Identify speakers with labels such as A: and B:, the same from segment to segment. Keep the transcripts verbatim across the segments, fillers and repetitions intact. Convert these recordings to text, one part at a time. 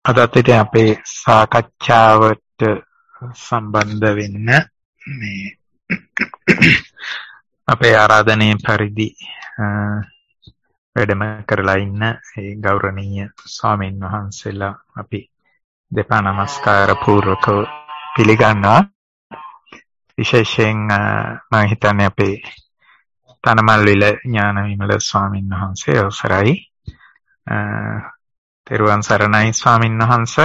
A: අදත් ඉතින් අපේ සාකච්ඡාවට සම්බන්ධ වෙන්න මේ අපේ ආරාධනයේ පරිදි වැඩම කරලා ඉන්න ඒ ගෞරවනීය ස්වාමීන් වහන්සේලා අපි දෙපා නමස්කාර පූර්වකව පිළිගන්නවා. විශේෂයෙන් මම හිතන්නේ අපේ තනමල්විල ඥානවිමල ස්වාමීන් වහන්සේ අවසරයි. තෙරුවන් සරණයි ස්වාමීන් වහන්ස.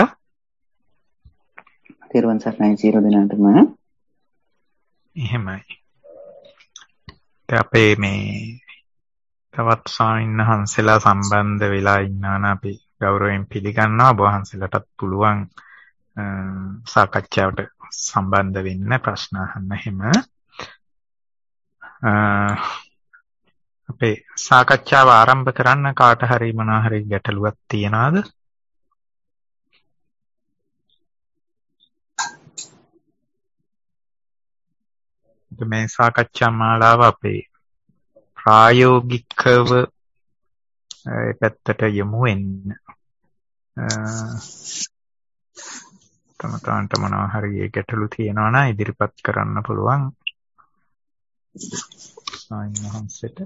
B: තෙරුවන් සරණයි සියලු දෙනාටම.
A: එහෙමයි. අපේ මේ තවත් ස්වාමීන් වහන්සේලා සම්බන්ධ වෙලා ඉන්නා නම් අපි ගෞරවයෙන් පිළිගන්නවා. ඔබ වහන්සේලාටත් පුළුවන් සාකච්ඡාවට සම්බන්ධ වෙන්න, ප්‍රශ්න අහන්න එහෙම. අපේ සාකච්ඡාව ආරම්භ කරන්න කාට හරි මොනවා හරි ගැටලුවක් තියනවාද? මේ සාකච්ඡා මාලාව අපේ ප්‍රායෝගිකව පැත්තට යමු වෙන්න. තම තමන්ට මොනවා හරි ගැටලු තියනවා නම් ඉදිරිපත් කරන්න පුළුවන් ස්වාමීන් වහන්සේට.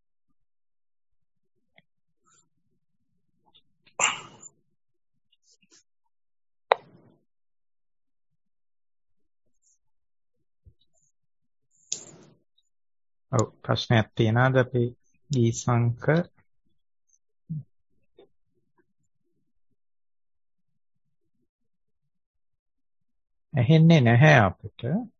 A: ඔව් ප්‍රශ්නයක් තියනවාද අපි ඊසංක? ඇහෙන්නේ නැහැ අපිට.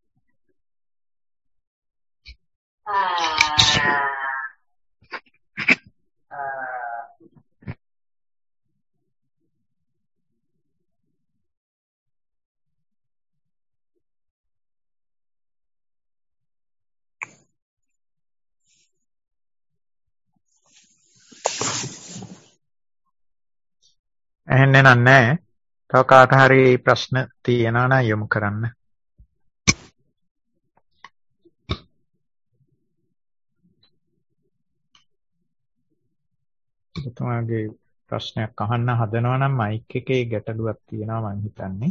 A: ඇහෙන්නේ නැහැ. තව කාට හරි ප්‍රශ්න තියෙනවා නම් යොමු කරන්න. ඔතනගේ ප්‍රශ්නයක් අහන්න හදනවා නම් මයික් එකේ ගැටලුවක් තියෙනවා මම හිතන්නේ.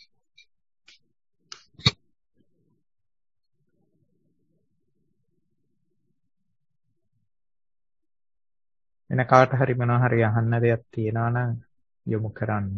A: එන කාට හරි මොනවා හරි අහන්න දෙයක් තියෙනවා නම් යොමු කරන්න.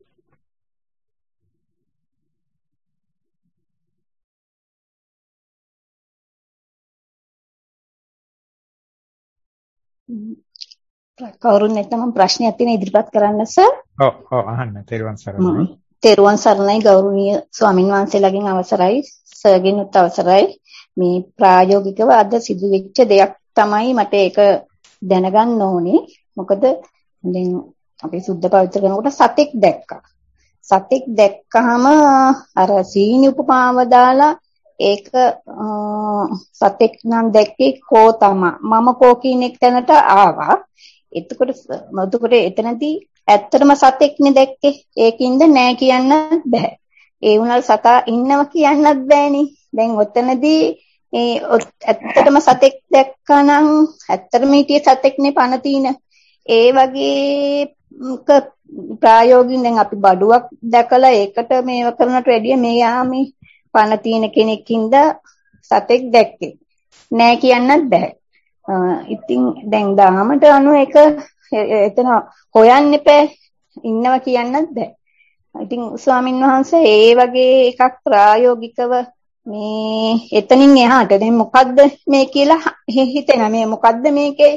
C: කවුරුන් නැත්නම් ප්‍රශ්නයක් තියෙන ඉදිරිපත් කරන්න සර්.
A: ඔව් ඔව් අහන්න. තෙරුවන් සරණයි.
C: තෙරුවන් සරණයි ගෞරවනීය ස්වාමින් වහන්සේලාගෙන් අවසරයි. සර්ගෙනුත් අවසරයි. මේ ප්‍රායෝගිකව අද සිදුවෙච්ච දෙයක් තමයි මට ඒක දැනගන්න ඕනේ. මොකද දැන් අපි සුද්ධ පවිත්‍ර කරනකොට සතෙක් දැක්කා. සතෙක් දැක්කහම අර සීනි උපමාව දාලා ඒක සතෙක් නම් දැක්කේ කෝ තමා. මම කෝ කියන එක තැනට ආවා. එතකොට එතකොට එතනදී ඇත්තටම සතෙක්නේ දැක්කේ. ඒකින්ද නෑ කියන්නත් බෑ. ඒ වුණාල් සතා ඉන්නවා කියන්නත් බෑනේ. දැන් ඔතනදී ඒ ඇත්තටම සතෙක් දැක්කනම් ඇත්තටම හිටියේ සතෙක්නේ පණ තින. ඒ වගේ ප්‍රායෝගිකව දැන් අපි බඩුවක් දැකලා ඒකට මේව කරනට වැඩිය මෙයා මේ පණ තින කෙනෙක්ින්ද සතෙක් දැක්කේ. නෑ කියන්නත් බෑ. ඉතින් දැන් දහමට අනුව එක එතන හොයන්න එපා. ඉන්නවා කියන්නත් බෑ. ඉතින් ස්වාමින් වහන්සේ ඒ වගේ එකක් ප්‍රායෝගිකව මේ එතනින් එහාට දැන් මොකද්ද මේ කියලා හිතෙනවා. මේ මොකද්ද මේකේ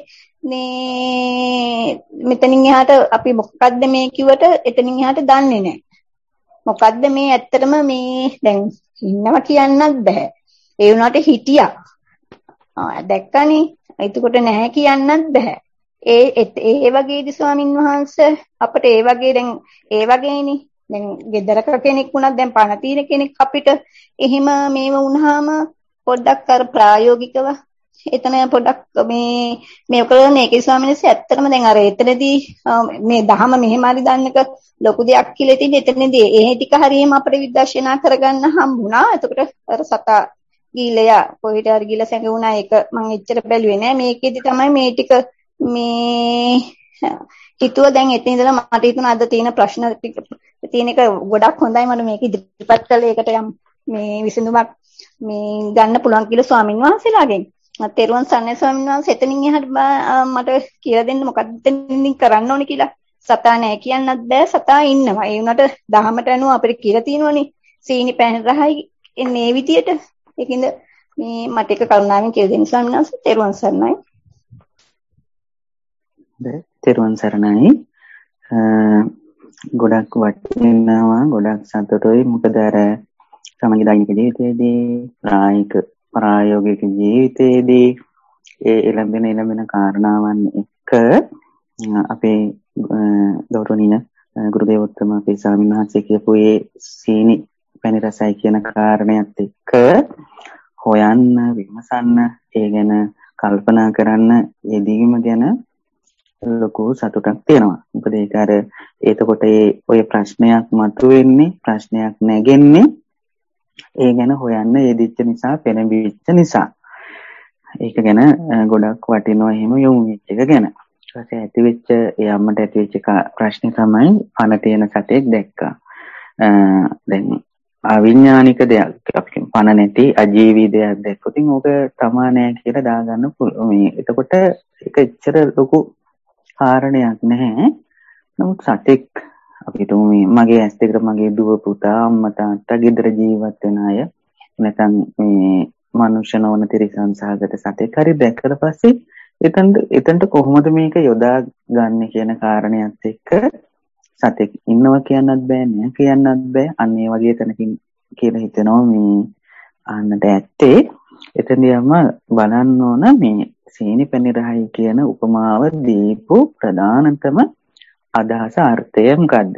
C: මේ මෙතනින් එහාට අපි මොකද්ද මේ කිව්වට එතනින් එහාට දන්නේ නැහැ. මොකද්ද මේ ඇත්තටම මේ දැන් ඉන්නවා කියන්නත් බෑ. ඒ වුණාට හිටියා. ආ දැක්කනේ. එතකොට නැහැ කියන්නත් බෑ. ඒ ඒ වගේදී ස්වාමින් වහන්සේ අපිට ඒ වගේ දැන් ඒ වගේනේ දැන් ගෙදරක කෙනෙක් වුණත් දැන් පණ තියෙන කෙනෙක් අපිට එහෙම මේව වුණාම පොඩ්ඩක් අර ප්‍රායෝගිකව එතන පොඩ්ඩක් මේ මේ කරන එකේ ස්වාමීන් වහන්සේ ඇත්තටම දැන් අර එතනදී මේ දහම මෙහෙම හරි දන්නක ලොකු දෙයක් කියලා තියෙන එතනදී ඒ ටික හරියම අපිට විදර්ශනා කරගන්න හම්බුණා. එතකොට අර සතා ගිලයා කොහෙට හරි ගිල සැඟුණා. ඒක මම එච්චර බැලුවේ නෑ. මේකෙදි තමයි මේ ටික මේ හිතුව දැන් එතන ඉඳලා මට හිතුණා අද තියෙන ප්‍රශ්න ටික තියෙන එක ගොඩක් හොඳයි මම මේක ඉදිරිපත් කළේ ඒකට යම් මේ විසඳුමක් මේ ගන්න පුළුවන් කියලා ස්වාමින් වහන්සේලාගෙන්. තෙරුවන් සරණයි ස්වාමින් වහන්සේ එතනින් එහාට මට කියලා දෙන්න මොකක්ද එතනින් කරන්න ඕනේ කියලා. සතා නැහැ කියන්නත් බෑ සතා ඉන්නවා. ඒ වුණාට දහමට අනුව අපිට කියලා තියෙනවනේ සීනි පැන් රහයි එන්නේ මේ විදියට. ඒකින්ද මේ මට එක කරුණාවෙන් කියලා දෙන්න ස්වාමීන් වහන්සේ තෙරුවන් සරණයි.
B: තෙරුවන් සරණයි. ගොඩක් වටිනවා ගොඩක් සතුටුයි මොකද අර සමාජ දෛනික ජීවිතයේදී ප්‍රායෝගික ප්‍රායෝගික ජීවිතයේදී ඒ එළඹෙන එළඹෙන කාරණාවන් එක්ක අපේ ගෞරවනීය ගුරු දේවෝත්තම අපේ ස්වාමීන් වහන්සේ කියපු ඒ සීනි පැණි රසයි කියන කාරණයත් එක්ක හොයන්න විමසන්න ඒ ගැන කල්පනා කරන්න යෙදීම ගැන ලොකු සතුටක් තියෙනවා. මොකද ඒක අර එතකොට ඒ ඔය ප්‍රශ්නයක් මතුවෙන්නේ ප්‍රශ්නයක් නැගෙන්නේ ඒ ගැන හොයන්න යෙදිච්ච නිසා පෙළඹිච්ච නිසා. ඒක ගැන ගොඩක් වටිනවා එහෙම යොමු වෙච්ච එක ගැන. ඊට පස්සේ ඇතිවෙච්ච ඒ අම්මට ඇතිවෙච්ච ප්‍රශ්නේ තමයි පණ තියෙන සතෙක් දැක්කා. දැන් අවිඥානික දෙයක් අපි පණ නැති අජීවී දෙයක් දැක්කොත් ඕක තමා නෑ කියලා දාගන්න පුළුවන්. මේ එතකොට ඒක එච්චර ලොකු කාරණයක් නැහැ. නමුත් සතෙක් අපි තුමු මේ මගේ ඇස් දෙකට මගේ දුව පුතා අම්මා තාත්තා ගෙදර ජීවත් වෙන අය නැත්නම් මේ මනුෂ්‍ය නොවන තිරිසන් සහගත සතෙක් හරි දැක්කට පස්සේ එතනට එතනට කොහොමද මේක යොදා ගන්න කියන කාරණයක් එක්ක සතෙක් ඉන්නවා කියන්නත් බෑ නෑ කියන්නත් බෑ අන්න ඒ වගේ තැනකින් කියලා හිතෙනවා මේ අන්නට ඇත්තේ. එතනදිම බලන්න ඕන මේ සීනි පැණි රහයි කියන උපමාව දීපු ප්‍රධානතම අදහස අර්ථය මොකද්ද?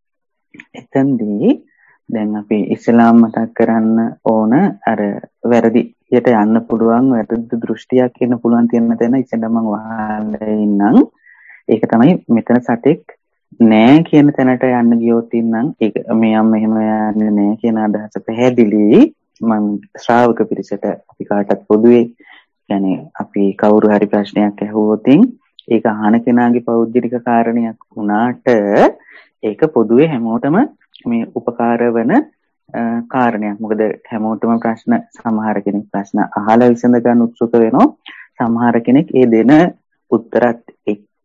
B: එතෙන්දී දැන් අපි ඉස්ලාම් මතක් කරන්න ඕන අර වැරදියට යන්න පුළුවන් වැරදි දෘෂ්ටියක් එන්න පුළුවන් තියෙන තැන ඉස්සෙල්ලා මම වහලා ඉන්නම්. ඒක තමයි මෙතන සතෙක් නෑ කියන තැනට යන්න ගියොත් ඉන්නම් ඒක මේ අම්ම එහෙම යන්නේ නෑ කියන අදහස පැහැදිලි. මම ශ්‍රාවක පිරිසට අපි කාටත් පොදුවේ කියන්නේ අපි කවුරු හරි ප්‍රශ්නයක් ඇහුවොත් ඒක අහන කෙනාගේ පෞද්ගලික කාරණයක් වුණාට ඒක පොදුවේ හැමෝටම මේ උපකාර වෙන කාරණයක්. මොකද හැමෝටම ප්‍රශ්න සමහර කෙනෙක් ප්‍රශ්න අහලා විසඳ ගන්න උත්සුක වෙනවා. සමහර කෙනෙක් ඒ දෙන උත්තරත් එක්ක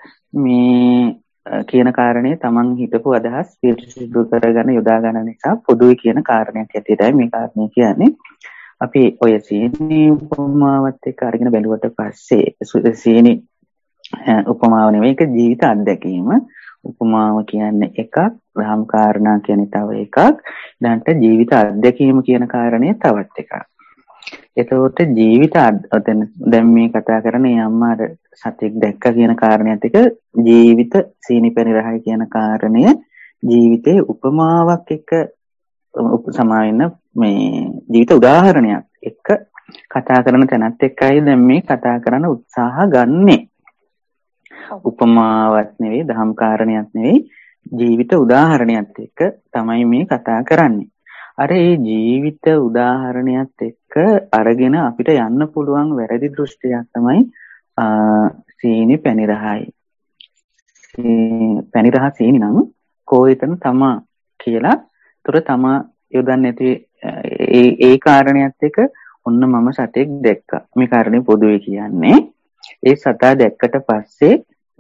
B: මේ කියන කාරණේ Taman හිතපු අදහස් පිළිසිදු කරගෙන යොදා ගන්න නිසා පොදුවේ කියන කාරණයක් ඇටියටයි මේ කාරණේ කියන්නේ. අපි ඔය සීනි උපමාවත් එක්ක අරගෙන බැලුවට පස්සේ සීනි උපමාව නෙවෙයි ඒක ජීවිත අත්දැකීම. උපමාව කියන්නේ එකක්, රහම් කාරණා කියන්නේ තව එකක්, ඊළඟට ජීවිත අත්දැකීම කියන කාරණේ තවත් එකක්. එතකොට ජීවිත දැන් මේ කතා කරන්නේ අම්මා අර සතෙක් දැක්ක කියන කාරණේත් එක ජීවිත සීනි පැණි රහයි කියන කාරණය ජීවිතේ උපමාවක් එක්ක සමාවෙන්න මේ ජීවිත උදාහරණයක් එක්ක කතා කරන තැනත් එක්කයි දැන් මේ කතා කරන උත්සාහ ගන්නෙ. උපමාවක් නෙවෙයි දහම් කාරණයක් නෙවෙයි ජීවිත උදාහරණයක් එක්ක තමයි මේ කතා කරන්නේ. අර ඒ ජීවිත උදාහරණයක් එක්ක අරගෙන අපිට යන්න පුළුවන් වැරදි දෘෂ්ටියක් තමයි සීනි පැණි රහයි. පැණි රහ සීනි නම් කෝවිතන තමා කියලා තුර තමා යොදන්නේ නැති ඒ ඒ කාරණයක් එක්ක ඔන්න මම සතෙක් දැක්කා. මේ කාරණේ පොදුවේ කියන්නේ ඒ සතා දැක්කට පස්සේ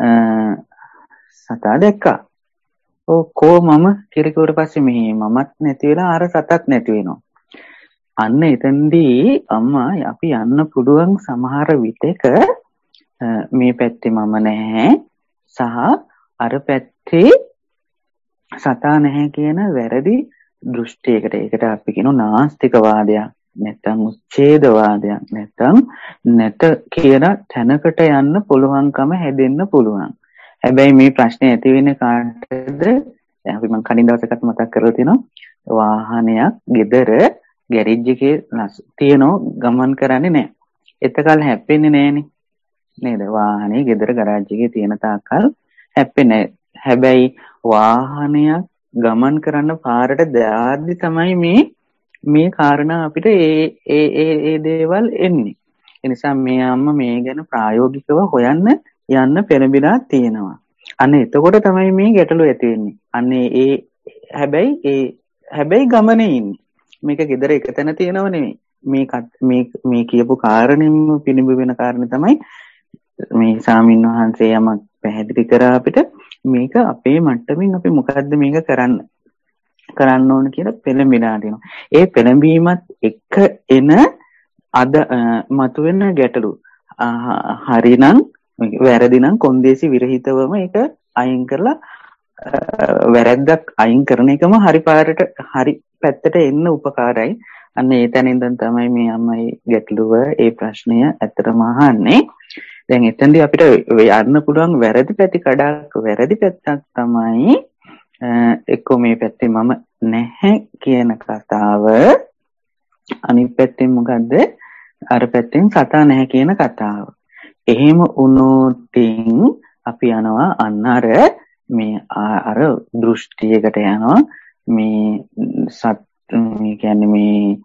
B: සතා දැක්කා. ඔකෝ මම කිරිකුවට පස්සේ මේ මමත් නැති වෙලා අර සතත් නැති වෙනවා. අන්න එතෙන්දී අම්මා අපි යන්න පුළුවන් සමහර විටක මේ පැත්තේ මම නැහැ සහ අර පැත්තේ සතා නැහැ කියන වැරදි දෘෂ්ටියකට ඒකට අපි කියනවා නාස්තිකවාදයක් නැත්නම් උච්ඡේදවාදයක් නැත්නම් නැත කියන තැනකට යන්න පුළුවන්කම හැදෙන්න පුළුවන්. හැබැයි මේ ප්‍රශ්නේ ඇති වෙන්නේ කාටද? දැන් අපි මම කලින් දවසකට මතක් කරලා තියෙනවා වාහනයක් ගෙදර ගෑරේජ් එකේ තියෙනවා ගමන් කරන්නේ නැහැ. එතකල් හැප්පෙන්නේ නැහනේ. නේද? වාහනේ ගෙදර ගරාජ් එකේ තියෙන තාක්කල් හැප්පෙන්නේ නැහැ. හැබැයි වාහනයක් ගමන් කරන්න පාරට දාද්දි තමයි මේ මේ කාරණා අපිට ඒ ඒ ඒ ඒ දේවල් එන්නේ. ඒ නිසා මේ අම්ම මේ ගැන ප්‍රායෝගිකව හොයන්න යන්න පෙළඹිලා තියෙනවා. අන්න එතකොට තමයි මේ ගැටලුව ඇති වෙන්නේ. අන්නේ ඒ හැබැයි ඒ හැබැයි ගමනේ ඉන්නේ. මේක gedara එක තැන තියෙනව නෙමෙයි. මේ මේ මේ කියපු කාරණෙම පිළිඹු වෙන කාරණේ තමයි මේ සාමින් වහන්සේ යමක් පැහැදිලි කරා අපිට මේක අපේ මට්ටමින් අපි මොකද්ද මේක කරන්න කරන්න ඕන කියලා පෙළඹිලා දෙනවා. ඒ පෙළඹීමත් එක්ක එන අද මතුවෙන ගැටලු හරිනම් වැරදිනම් කොන්දේසි විරහිතවම ඒක අයින් කරලා වැරද්දක් අයින් කරන එකම හරි පාරට හරි පැත්තට එන්න උපකාරයි. අන්න ඒ තැනින්දන් තමයි මේ අම්මයි ගැටලුව ඒ ප්‍රශ්නය ඇත්තටම අහන්නේ. දැන් එතෙන්දී අපිට යන්න පුළුවන් වැරදි පැති කඩක් වැරදි පැත්තක් තමයි එක්කෝ මේ පැත්තේ මම නැහැ කියන කතාව, අනිත් පැත්තෙන් මොකද්ද අර පැත්තෙන් සතා නැහැ කියන කතාව. එහෙම වුණොත් අපි යනවා අන්න අර මේ අර දෘෂ්ටියකට යනවා. මේ සත් මේ කියන්නේ මේ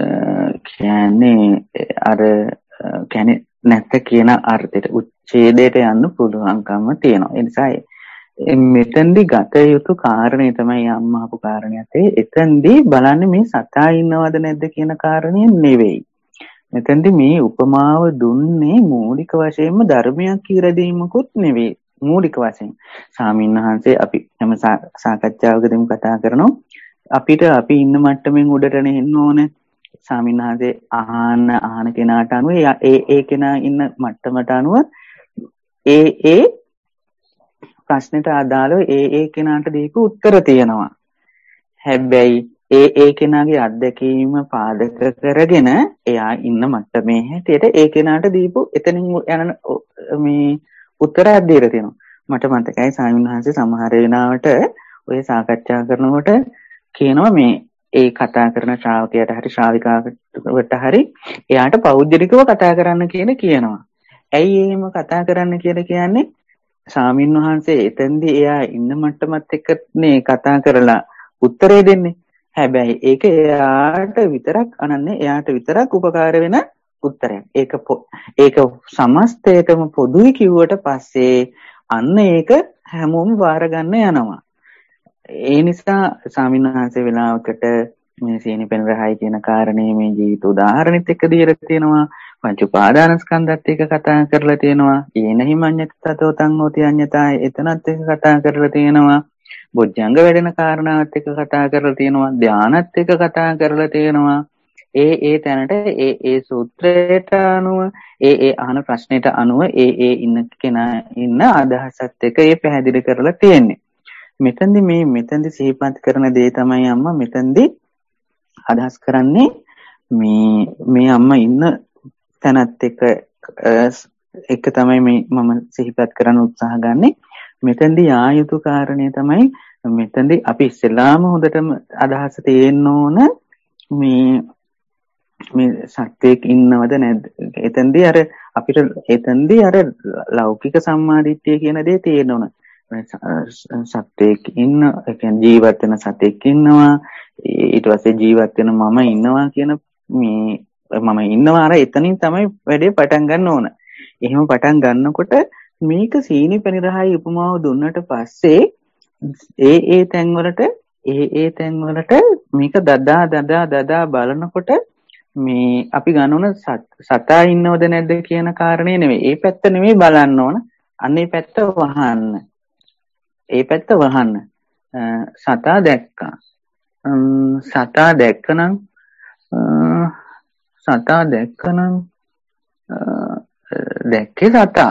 B: කියන්නේ අර කියන්නේ නැත්ත කියන අර්ථයට උච්ඡේදයට යන්න පුළුවන්කම තියෙනවා. ඒ නිසා මෙතෙන්දි ගත යුතු කාරණේ තමයි අම්මා අපු කාරණයක්. එතෙන්දි බලන්නේ මේ සතා ඉන්නවද නැද්ද කියන කාරණේ නෙවෙයි. මෙතෙන්දි මේ උපමාව දුන්නේ මූලික වශයෙන්ම ධර්මයක් කියලා දීමකුත් නෙවෙයි. මූලික වශයෙන් සාමින්වහන්සේ අපි හැම සාකච්ඡාවකදීම කතා කරනවා අපිට අපි ඉන්න මට්ටමින් උඩටනේ එන්න ඕනේ. සාමින්වහන්සේ ආහන ආහන කෙනාට අනුව ඒ ඒ කෙනා ඉන්න මට්ටමට අනුව ඒ ඒ ප්‍රශ්නෙට අදාළව ඒ ඒ කෙනාට දීපු උත්තර තියෙනවා. හැබැයි ඒ ඒ කෙනාගේ අත්දැකීම පාදක කරගෙන එයා ඉන්න මට්ටමේ හැටියට ඒ කෙනාට දීපු එතනින් යන මේ උත්තරයක් දීලා තියෙනවා. මට මතකයි සාමින්වහන්සේ සමහර වෙලාවට ඔය සාකච්ඡා කරනකොට කියනවා මේ ඒ කතා කරන ශ්‍රාවකයාට හරි ශ්‍රාවිකාවට හරි එයාට පෞද්ගලිකව කතා කරන්න කියලා කියනවා. ඇයි එහෙම කතා කරන්න කියලා කියන්නේ? සාමින්වහන්සේ එතෙන්දී එයා ඉන්න මට්ටමත් එක්කනේ කතා කරලා උත්තරේ දෙන්නේ. හැබැයි ඒක එයාට විතරක් අනන්නේ එයාට විතරක් උපකාර වෙන උත්තරයක්. ඒක ඒක සමස්තයටම පොදුයි කිව්වට පස්සේ අන්න ඒක හැමෝම වාර ගන්න යනවා. ඒ නිසා සාමින්වහන්සේ වෙලාවකට මේ සීනි පෙන් රහයි කියන කාරණේ මේ ජීවිත උදාහරණෙත් එක්ක දීලා තියෙනවා. පංච උපාදානස්කන්ධත් එක්ක කතා කරලා තියෙනවා. ඊන හිමඤ්ඤතතෝ තං හෝති අඤ්ඤතා එතනත් එක්ක කතා කරලා තියෙනවා. බොජ්ජංග වැඩෙන කාරණාවත් එක්ක කතා කරලා තියෙනවා. ධානත් එක්ක කතා කරලා තියෙනවා. ඒ ඒ තැනට ඒ ඒ සූත්‍රයට අනුව ඒ ඒ අහන ප්‍රශ්නෙට අනුව ඒ ඒ ඉන්න කෙනා ඉන්න අදහසත් එක්ක ඒ පැහැදිලි කරලා තියෙන්නේ. මෙතෙන්දි මේ මෙතෙන්දි සිහිපත් කරන දේ තමයි අම්මා මෙතෙන්දි අදහස් කරන්නේ මේ මේ අම්මා ඉන්න තැනත් එක්ක එක තමයි මේ මම සිහිපත් කරන්න උත්සාහ ගන්නෙ. මෙතෙන්දි ආයුතු කාරණේ තමයි මෙතෙන්දි අපි ඉස්සෙල්ලාම හොඳටම අදහස තියෙන්න ඕන මේ මේ සත්‍යයක් ඉන්නවද නැද්ද? එතෙන්දී අර අපිට එතෙන්දී අර ලෞකික සම්මාදිට්ඨිය කියන දේ තියෙන්න ඕන. සත්‍යයක් ඉන්න, ඒ කියන්නේ ජීවත් වෙන සත්‍යයක් ඉන්නවා. ඊට පස්සේ ජීවත් වෙන මම ඉන්නවා කියන මේ මම ඉන්නවා අර එතනින් තමයි වැඩේ පටන් ගන්න ඕන. එහෙම පටන් ගන්නකොට මේක සීනි පෙනිරහයි උපමාව දුන්නට පස්සේ ඒ ඒ තැන් වලට ඒ ඒ තැන් වලට මේක දදා දදා දදා බලනකොට මේ අපි ගන්න ඕන සතා ඉන්නවද නැද්ද කියන කාරණේ නෙවෙයි. ඒ පැත්ත නෙවෙයි බලන්න ඕන. අන්න ඒ පැත්ත වහන්න. ඒ පැත්ත වහන්න. සතා දැක්කා. සතා දැක්කනම් සතා දැක්කනම් දැක්කේ සතා.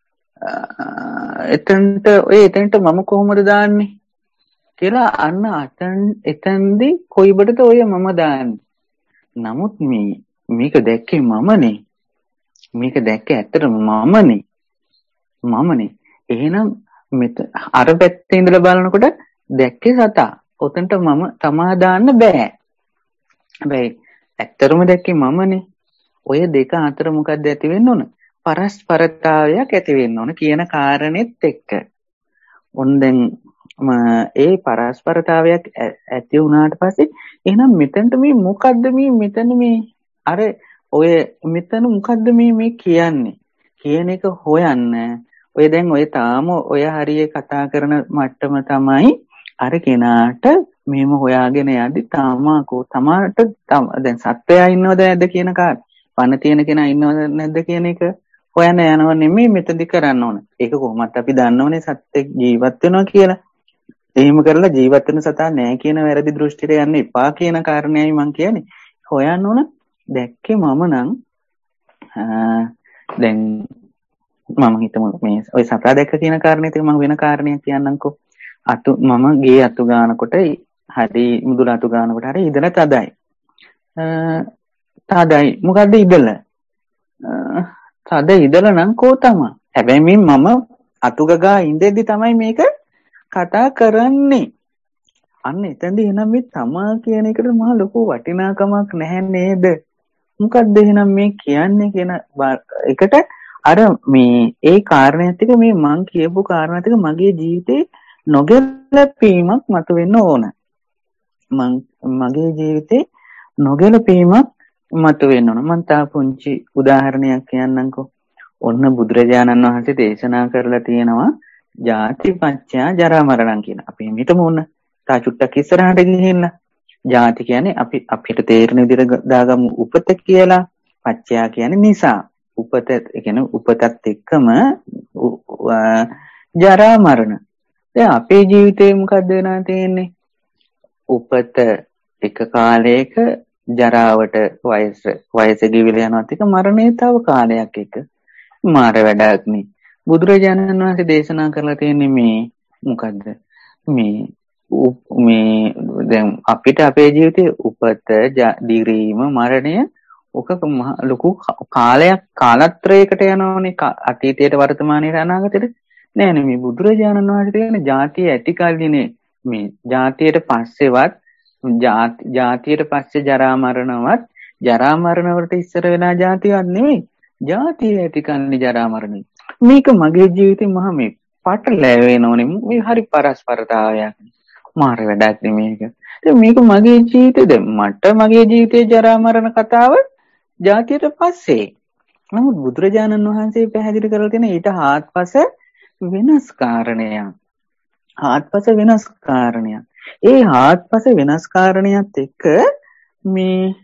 B: එතනට ඔය එතනට මම කොහොමද දාන්නේ කියලා අන්න අතන් එතෙන්දී කොයිබටද ඔය මම දාන්නේ. නමුත් මේ මේක දැක්කේ මමනේ. මේක දැක්කේ ඇත්තටම මමනේ. මමනේ. එහෙනම් මෙත අර පැත්තේ ඉඳලා බලනකොට දැක්කේ සතා. ඔතනට මම තමා දාන්න බෑ. හැබැයි ඇත්තටම දැක්කේ මමනේ. ඔය දෙක අතර මොකක්ද ඇති වෙන්න ඕන? පරස්පරතාවයක් ඇති වෙන්න ඕන කියන කාරණෙත් එක්ක. ඔන්න දැන් ඒ පරස්පරතාවයක් ඇති වුණාට පස්සේ එහෙනම් මෙතනට මේ මොකද්ද මේ මෙතන මේ අර ඔය මෙතන මොකද්ද මේ මේ කියන්නේ කියන එක හොයන්න ඔය දැන් ඔය තාම ඔය හරිය කතා කරන මට්ටම තමයි අර කෙනාට මෙහෙම හොයාගෙන යද්දි තාමාකෝ තමාට දැන් සත්‍යය ඉන්නවද නැද්ද කියන කාර් පණ තියෙන කෙනා ඉන්නවද නැද්ද කියන එක හොයන්න යනව නෙමෙයි මෙතනදි කරන්න ඕන. ඒක කොහොමත් අපි දන්නවනේ සත්‍ය ජීවත් වෙනවා කියලා. එහෙම කරලා ජීවත් වෙන සතා නෑ කියන වැරදි දෘෂ්ටියට යන්න එපා කියන කාරණේයි මම කියන්නේ. හොයන්න ඕන දැක්කේ මම නම් දැන් මම හිතමු මේ ඔය සතා දැක්ක කියන කාරණේත් මම වෙන කාරණයක් කියන්නම්කෝ. අතු මම ගේ අතු ගන්නකොට හරි මුදුල අතු ගන්නකොට හරි ඉදලා තදයි. තදයි මොකද්ද ඉදල? තද ඉදල නම් කෝ තමයි. හැබැයි මේ මම අතු ගගා ඉඳෙද්දි තමයි මේක කතා කරන්නේ. අන්න එතෙන්දී එහෙනම් මේ තමා කියන එකට මහ ලොකු වටිනාකමක් නැහැ නේද? මොකද්ද එහෙනම් මේ කියන්නේ කියන එකට අර මේ ඒ කාරණේත් එක මේ මං කියපු කාරණාත් එක මගේ ජීවිතේ නොගැලපීමක් මතුවෙන්න ඕන. මං මගේ ජීවිතේ නොගැලපීමක් මතුවෙන්න ඕන. මං තා පුංචි උදාහරණයක් කියන්නම්කෝ. ඔන්න බුදුරජාණන් වහන්සේ දේශනා කරලා තියෙනවා ජාති පච්චය ජරා මරණම් කියන. අපි හිතමු ඔන්න තා චුට්ටක් ඉස්සරහට ගිහින් ජාති කියන්නේ අපි අපිට තේරෙන විදිහට දාගමු උපත කියලා. පච්චය කියන්නේ නිසා. උපත කියන්නේ උපතත් එක්කම ජරා මරණ. දැන් අපේ ජීවිතේ මොකද්ද වෙනා තියෙන්නේ? උපත එක කාලයක ජරාවට වයස වයස ගෙවිලා යනවත් එක මරණය තව කාලයක් එක මාර වැඩක් නේ. බුදුරජාණන් වහන්සේ දේශනා කරලා තියෙන්නේ මේ මොකද්ද? මේ මේ දැන් අපිට අපේ ජීවිතේ උපත දිරීම මරණය ඔක ලොකු කාලයක් කාලත්‍රයකට යනවනේ අතීතයට වර්තමානයට අනාගතයට නෑ නේ. මේ බුදුරජාණන් වහන්සේ කියන්නේ ජාතිය ඇති කල්ලිනේ මේ ජාතියට පස්සෙවත් ජාතියට පස්සේ ජරා මරණවත් ජරා මරණ වලට ඉස්සර වෙලා ජාතියක් නෙවෙයි. ජාතිය ඇති කල්ලි ජරා මරණයි. මේක මගේ ජීවිතේ මහ මේ පටලැවෙනෝනේ. මේ හරි පරස්පරතාවයක්. මාර වැඩක් නෙමේක. දැන් මේක මගේ ජීවිතේද මට මගේ ජීවිතේ ජරා මරණ කතාව ජාතියට පස්සේ. නමුත් බුදුරජාණන් වහන්සේ පැහැදිලි කරලා තියෙන ඊට හාත්පස වෙනස් කාරණයක්. හාත්පස වෙනස් කාරණයක්. ඒ හාත්පස වෙනස් කාරණයක් එක්ක මේ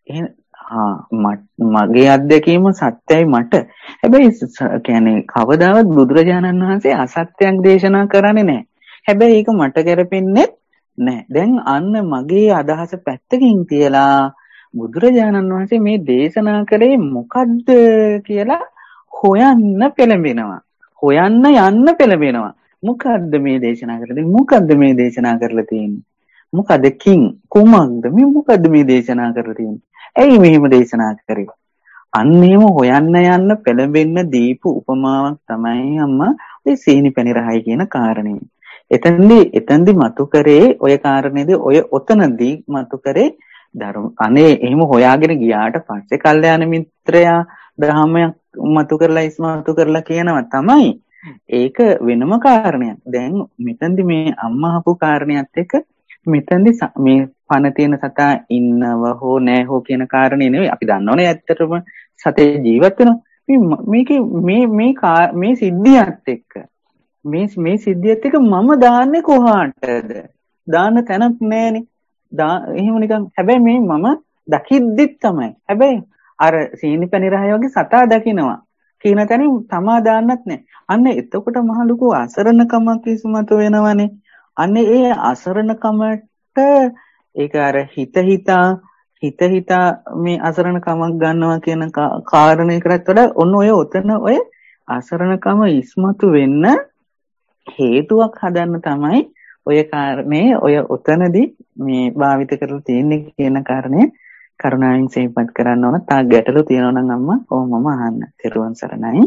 B: මගේ අත්දැකීම සත්‍යයි මට. හැබැයි කියන්නේ කවදාවත් බුදුරජාණන් වහන්සේ අසත්‍යයක් දේශනා කරන්නේ නැහැ. හැබැයි ඒක මට කරපෙන්නේ නැහැ. දැන් අන්න මගේ අදහස පැත්තකින් තියලා බුදුරජාණන් වහන්සේ මේ දේශනා කරේ මොකද්ද කියලා හොයන්න පෙළඹෙනවා. හොයන්න යන්න පෙළඹෙනවා. මොකද්ද මේ දේශනා කරලා මොකද්ද මේ දේශනා කරලා තියෙන්නේ? මොකද කිං කුමක්ද මේ මොකද්ද මේ දේශනා කරලා තියෙන්නේ? ඇයි මෙහෙම දේශනා කරේ? අන්න එහෙම හොයන්න යන්න පෙළඹෙන්න දීපු උපමාවක් තමයි අම්මා ඔය සීනි පැණි රහයි කියන කාරණේ. එතෙන්දී එතෙන්දී මතු කරේ ඔය කාරණේදී ඔය ඔතනදී මතු කරේ ධර්ම අනේ එහෙම හොයාගෙන ගියාට පස්සේ කල්යාණ මිත්‍රයා ධර්මයක් මතු කරලා ඉස්මතු කරලා කියනවා තමයි. ඒක වෙනම කාරණයක්. දැන් මෙතෙන්දී මේ අම්මා අහපු කාරණයක් එක්ක මෙතෙන්දී මේ පණ තියෙන සතා ඉන්නව හෝ නැහැ හෝ කියන කාරණේ නෙවෙයි. අපි දන්නවනේ ඇත්තටම සතේ ජීවත් වෙනවා. මේකේ මේ මේ මේ සිද්ධියත් එක්ක මේ මේ සිද්ධියත් එක්ක මම දාන්නේ කොහාටද? දාන්න තැනක් නැහැනේ. එහෙම නිකන් හැබැයි මේ මම දකිද්දිත් තමයි. හැබැයි අර සීනි පැණි රහය වගේ සතා දකින්නවා කියන තැනින් තමා දාන්නත් නැහැ. අන්න එතකොට මහ ලොකු අසරණකමක් ඉස්මතු වෙනවනේ. අන්න ඒ අසරණකමට ඒක අර හිත හිතා හිත හිතා මේ අසරණකමක් ගන්නවා කියන කාරණේකටත් වඩා ඔන්න ඔය ඔතන ඔය අසරණකම ඉස්මතු වෙන්න හේතුවක් හදන්න තමයි ඔය කාරණේ ඔය ඔතනදී මේ භාවිත කරලා තියෙන්නේ කියන කාරණේ කරුණාවෙන් සිහිපත් කරන්න ඕන. තා ගැටලු තියෙනවා නම් අම්මා කොහොමම අහන්න. තෙරුවන් සරණයි.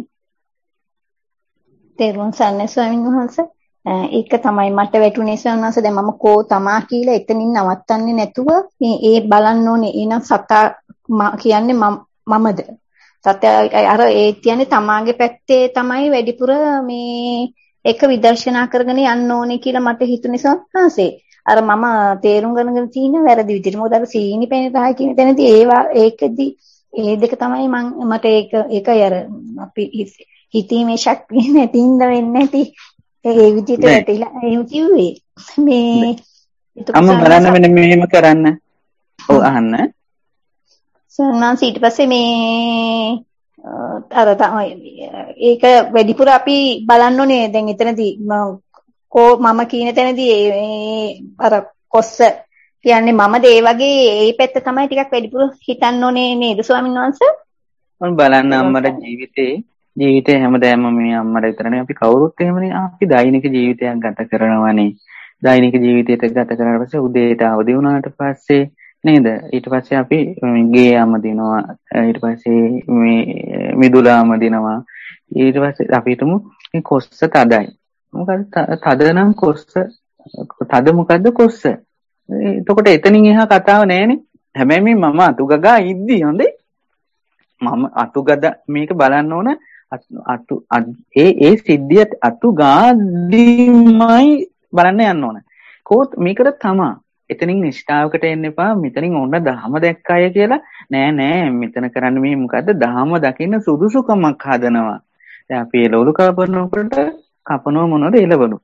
C: තෙරුවන් සරණයි ස්වාමීන් වහන්සේ. ඒක තමයි මට වැටුනේ ස්වාමීන් වහන්සේ. දැන් මම කෝ තමා කියලා එතනින් නවත්තන්නේ නැතුව මේ ඒ බලන්න ඕනේ. එහෙනම් සතා කියන්නේ මමද? සතා අර ඒ කියන්නේ තමාගේ පැත්තේ තමයි වැඩිපුර මේ එක විදර්ශනා කරගෙන යන්න ඕනේ කියලා මට හිතුනේ සත්‍යසේ. අර මම තේරුම් ගන්න තියෙන වැරදි විදිහට. මොකද අර සීනි පැණි රහයි කියන තැනදී ඒවා ඒකෙදි ඒ දෙක තමයි මම මට ඒක ඒකයි අර අපි හිතීමේ ශක්තිය නැතිඳ වෙන්නේ නැති ඒ විදිහට වැටිලා එහෙම කිව්වේ මේ
B: අම්ම බලන්න මෙන්න මෙහෙම කරන්න. ඔව් අහන්න.
C: සන්නාන්ස ඊට පස්සේ මේ අර ඒක වැඩිපුර අපි බලන්න ඕනේ දැන් එතනදී කෝ මම කියන තැනදී අර කොස්ස කියන්නේ මමද ඒ වගේ ඒ පැත්ත තමයි ටිකක් වැඩිපුර හිතන්න ඕනේ නේද ස්වාමීන් වහන්සේ?
B: මම බලන්න අම්මට ජීවිතේ ජීවිතේ හැමදාම මේ අම්මට විතරනේ අපි කවුරුත් එහෙමනේ අපි දෛනික ජීවිතයක් ගත කරනවානේ. දෛනික ජීවිතයට ගත කරලා පස්සේ උදේට අවදි වුණාට පස්සේ නේද ඊට පස්සේ අපි ගේ යම දිනවා ඊට පස්සේ මේ මිදුලාම දිනවා ඊට පස්සේ අපි හිතමු මේ කොස්ස තදයි. මොකද තද නම් කොස්ස තද මොකද්ද කොස්ස? එතකොට එතනින් එහා කතාව නෑනේ. හැබැයි මේ මම අතුගගා ඉද්දි හොඳේ. මම අතුගද මේක බලන්න ඕන අතු ඒ ඒ සිද්ධියට අතුගාදීමයි බලන්න යන්න ඕන. කොහොත් මේකට තමා එතනින් නිෂ්ඨාවකට එන්න එපා. මෙතනින් ඕන දහම දැක්කය කියලා නෑ නෑ මෙතන කරන්න මේ මොකද්ද දහම දකින්න සුදුසුකමක් හදනවා. දැන් අපි එළවලු කපනකොට කපනවා මොනවද එළවලු.